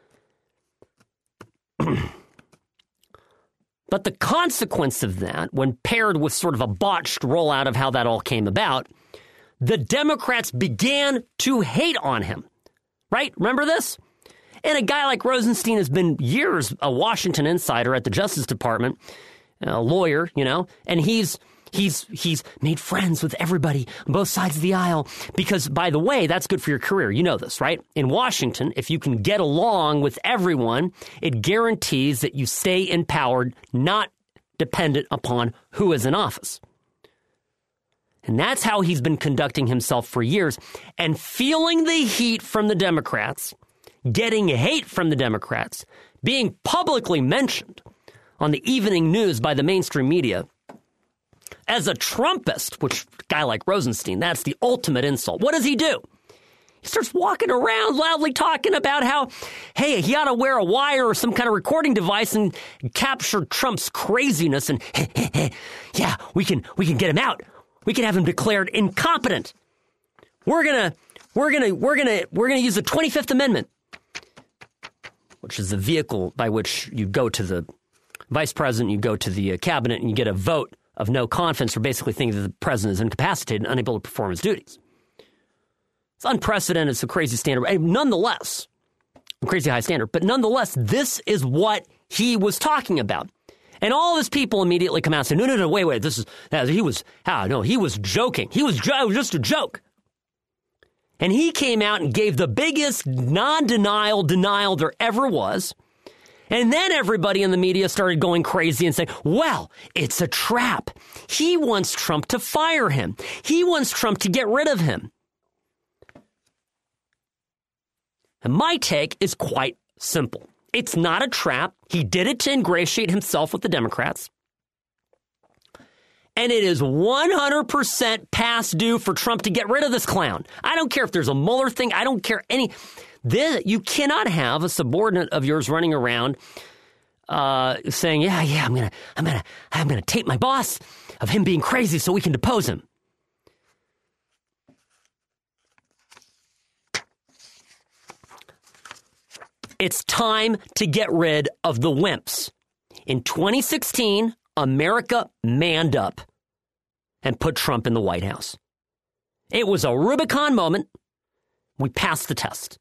But the consequence of that, when paired with sort of a botched rollout of how that all came about, the Democrats began to hate on him. Right? Remember this? And a guy like Rosenstein has been years a Washington insider at the Justice Department, a lawyer, you know, and he's he's he's made friends with everybody on both sides of the aisle because, by the way, that's good for your career. You know this, right? In Washington, if you can get along with everyone, it guarantees that you stay empowered, not dependent upon who is in office. And that's how he's been conducting himself for years. And feeling the heat from the Democrats, getting hate from the Democrats, being publicly mentioned on the evening news by the mainstream media as a Trumpist, which a guy like Rosenstein, that's the ultimate insult. What does he do? He starts walking around loudly talking about how, hey, he ought to wear a wire or some kind of recording device and capture Trump's craziness. And yeah, we can we can get him out. We can have him declared incompetent. We're gonna we're gonna we're gonna we're gonna use the twenty-fifth Amendment, which is the vehicle by which you go to the vice president, you go to the uh, cabinet, and you get a vote of no confidence, or basically thinking that the president is incapacitated and unable to perform his duties. It's unprecedented. It's a crazy standard. And nonetheless, a crazy high standard. But nonetheless, this is what he was talking about. And all of his people immediately come out and say, no, no, no, wait, wait. This is, uh, he was, ah, no, he was joking. He was, it was just a joke. And he came out and gave the biggest non-denial denial there ever was. And then everybody in the media started going crazy and saying, well, it's a trap. He wants Trump to fire him. He wants Trump to get rid of him. And my take is quite simple. It's not a trap. He did it to ingratiate himself with the Democrats. And it is one hundred percent past due for Trump to get rid of this clown. I don't care if there's a Mueller thing. I don't care any. This, you cannot have a subordinate of yours running around uh, saying, yeah, yeah, I'm going to I'm gonna, I'm gonna tape my boss of him being crazy so we can depose him. It's time to get rid of the wimps. In twenty sixteen, America manned up and put Trump in the White House. It was a Rubicon moment. We passed the test.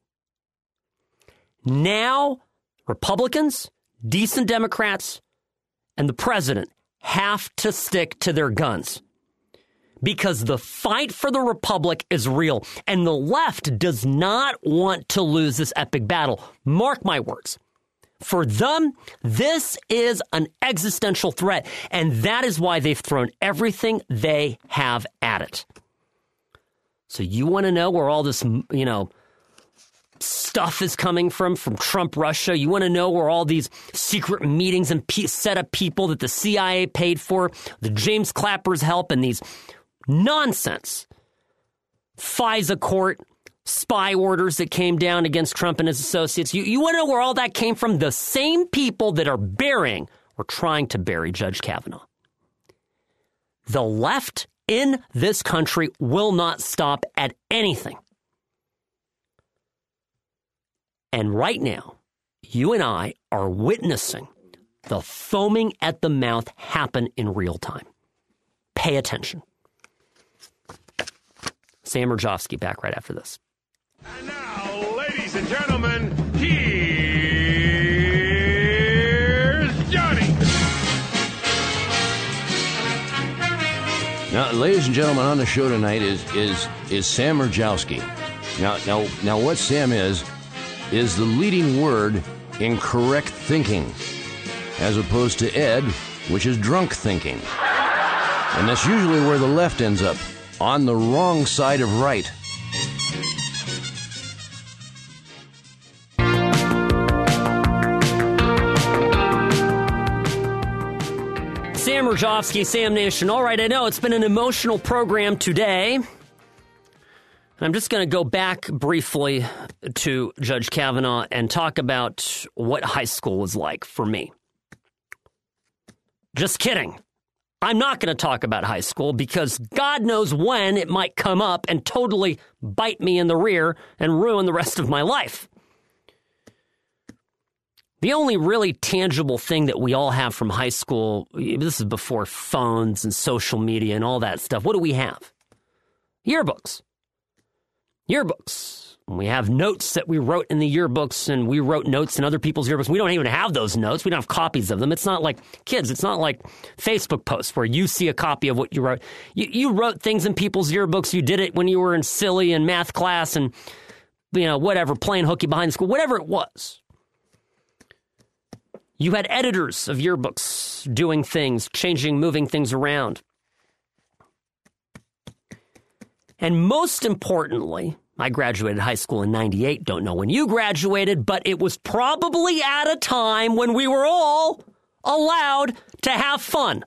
Now, Republicans, decent Democrats, and the president have to stick to their guns. Because the fight for the republic is real, and the left does not want to lose this epic battle. Mark my words. For them, this is an existential threat, and that is why they've thrown everything they have at it. So you want to know where all this, you know, stuff is coming from, from Trump Russia? You want to know where all these secret meetings and pe- set up people that the C I A paid for, the James Clapper's help, and these nonsense FISA court spy orders that came down against Trump and his associates. You, you want to know where all that came from? The same people that are burying or trying to bury Judge Kavanaugh. The left in this country will not stop at anything. And right now, you and I are witnessing the foaming at the mouth happen in real time. Pay attention. Sam Mirjovsky back right after this. And now, ladies and gentlemen, here's Johnny. Now, ladies and gentlemen, on the show tonight is is is Sam Mirjovsky. Now, now, now, what Sam is is the leading word in correct thinking, as opposed to Ed, which is drunk thinking. And that's usually where the left ends up, on the wrong side of right. Sam Mirjovsky, Sam Nation. All right, I know it's been an emotional program today. I'm just going to go back briefly to Judge Kavanaugh and talk about what high school was like for me. Just kidding. I'm not going to talk about high school because God knows when it might come up and totally bite me in the rear and ruin the rest of my life. The only really tangible thing that we all have from high school, this is before phones and social media and all that stuff. What do we have? Yearbooks. Yearbooks. We have notes that we wrote in the yearbooks, and we wrote notes in other people's yearbooks. We don't even have those notes. We don't have copies of them. It's not like kids. It's not like Facebook posts where you see a copy of what you wrote. You, you wrote things in people's yearbooks. You did it when you were in silly and math class and, you know, whatever, playing hooky behind the school, whatever it was. You had editors of yearbooks doing things, changing, moving things around. And most importantly, I graduated high school in ninety-eight. Don't know when you graduated, but it was probably at a time when we were all allowed to have fun.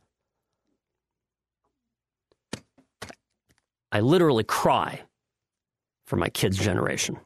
I literally cry for my kids' generation.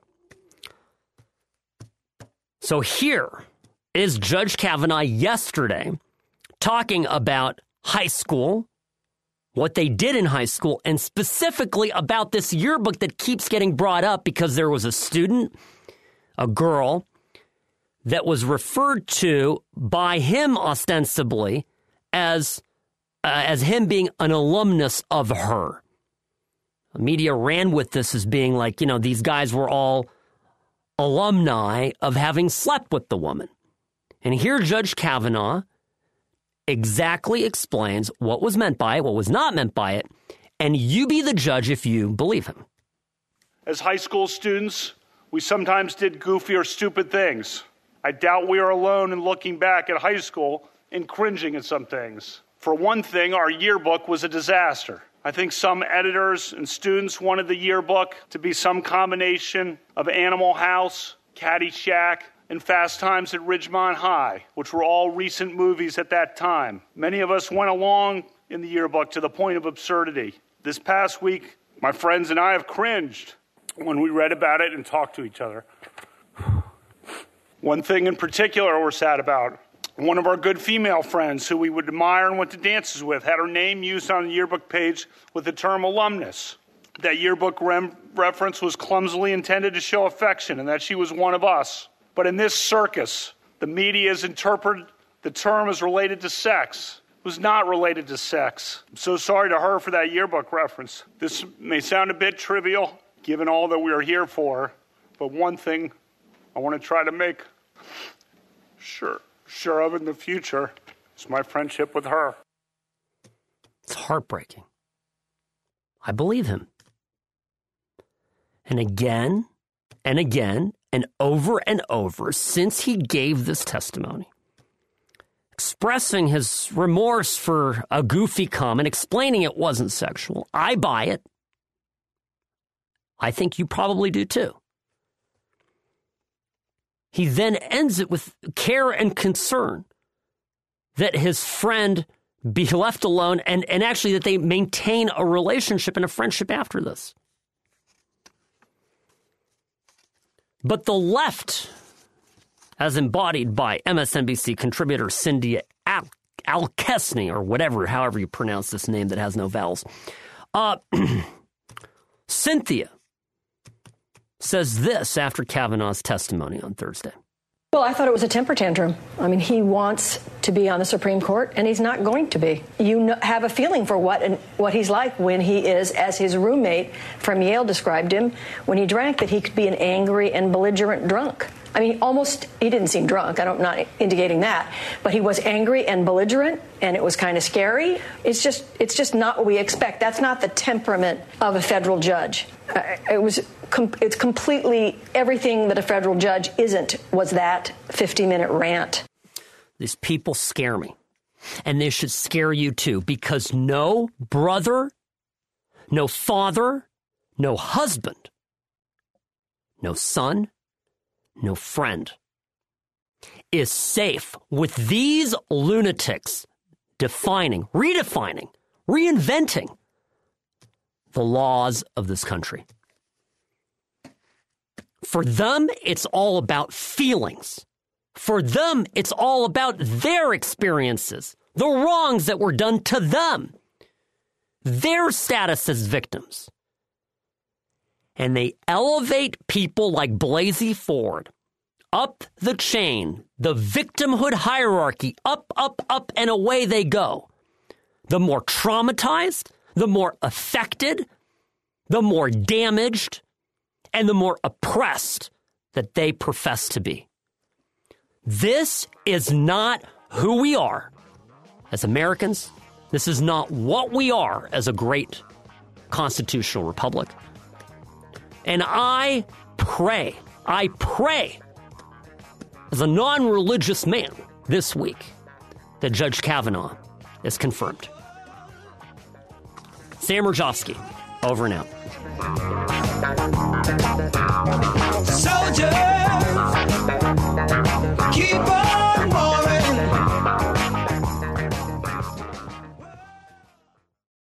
So here is Judge Kavanaugh yesterday talking about high school, what they did in high school, and specifically about this yearbook that keeps getting brought up because there was a student, a girl, that was referred to by him ostensibly as uh, as him being an alumnus of her. The media ran with this as being like, you know, these guys were all alumni of having slept with the woman. And here Judge Kavanaugh exactly explains what was meant by it, what was not meant by it, and you be the judge if you believe him. As high school students, we sometimes did goofy or stupid things. I doubt we are alone in looking back at high school and cringing at some things. For one thing, our yearbook was a disaster. I think some editors and students wanted the yearbook to be some combination of Animal House, Caddyshack, and Fast Times at Ridgemont High, which were all recent movies at that time. Many of us went along in the yearbook to the point of absurdity. This past week, my friends and I have cringed when we read about it and talked to each other. One thing in particular we're sad about. One of our good female friends who we would admire and went to dances with had her name used on the yearbook page with the term alumnus. That yearbook rem- reference was clumsily intended to show affection and that she was one of us. But in this circus, the media has interpreted the term as related to sex. It was not related to sex. I'm so sorry to her for that yearbook reference. This may sound a bit trivial, given all that we are here for, but one thing I want to try to make sure. sure of in the future is my friendship with her. It's heartbreaking. I believe him. And again and again and over and over since he gave this testimony, expressing his remorse for a goofy comment, explaining it wasn't sexual. I buy it. I think you probably do too. He then ends it with care and concern that his friend be left alone and, and actually that they maintain a relationship and a friendship after this. But the left, as embodied by M S N B C contributor Cindy Al- Alkesny, or whatever, however you pronounce this name that has no vowels, uh, Cynthia says this after Kavanaugh's testimony on Thursday. Well, I thought it was a temper tantrum. I mean, he wants to be on the Supreme Court, and he's not going to be. You know, have a feeling for what and what he's like when he is, as his roommate from Yale described him, when he drank, that he could be an angry and belligerent drunk. I mean, almost, he didn't seem drunk. I don't, I'm not indicating that. But he was angry and belligerent, and it was kind of scary. It's just, it's just not what we expect. That's not the temperament of a federal judge. Uh, it was, com- it's completely, everything that a federal judge isn't was that fifty-minute rant. These people scare me. And they should scare you too, because no brother, no father, no husband, no son, no friend is safe with these lunatics defining, redefining, reinventing the laws of this country. For them, it's all about feelings. For them, it's all about their experiences, the wrongs that were done to them, their status as victims. And they elevate people like Blasey Ford up the chain, the victimhood hierarchy, up, up, up, and away they go. The more traumatized, the more affected, the more damaged, and the more oppressed that they profess to be. This is not who we are as Americans. This is not what we are as a great constitutional republic. And I pray, I pray, as a non-religious man this week, that Judge Kavanaugh is confirmed. Sam Rajovsky, over and out. Soldier!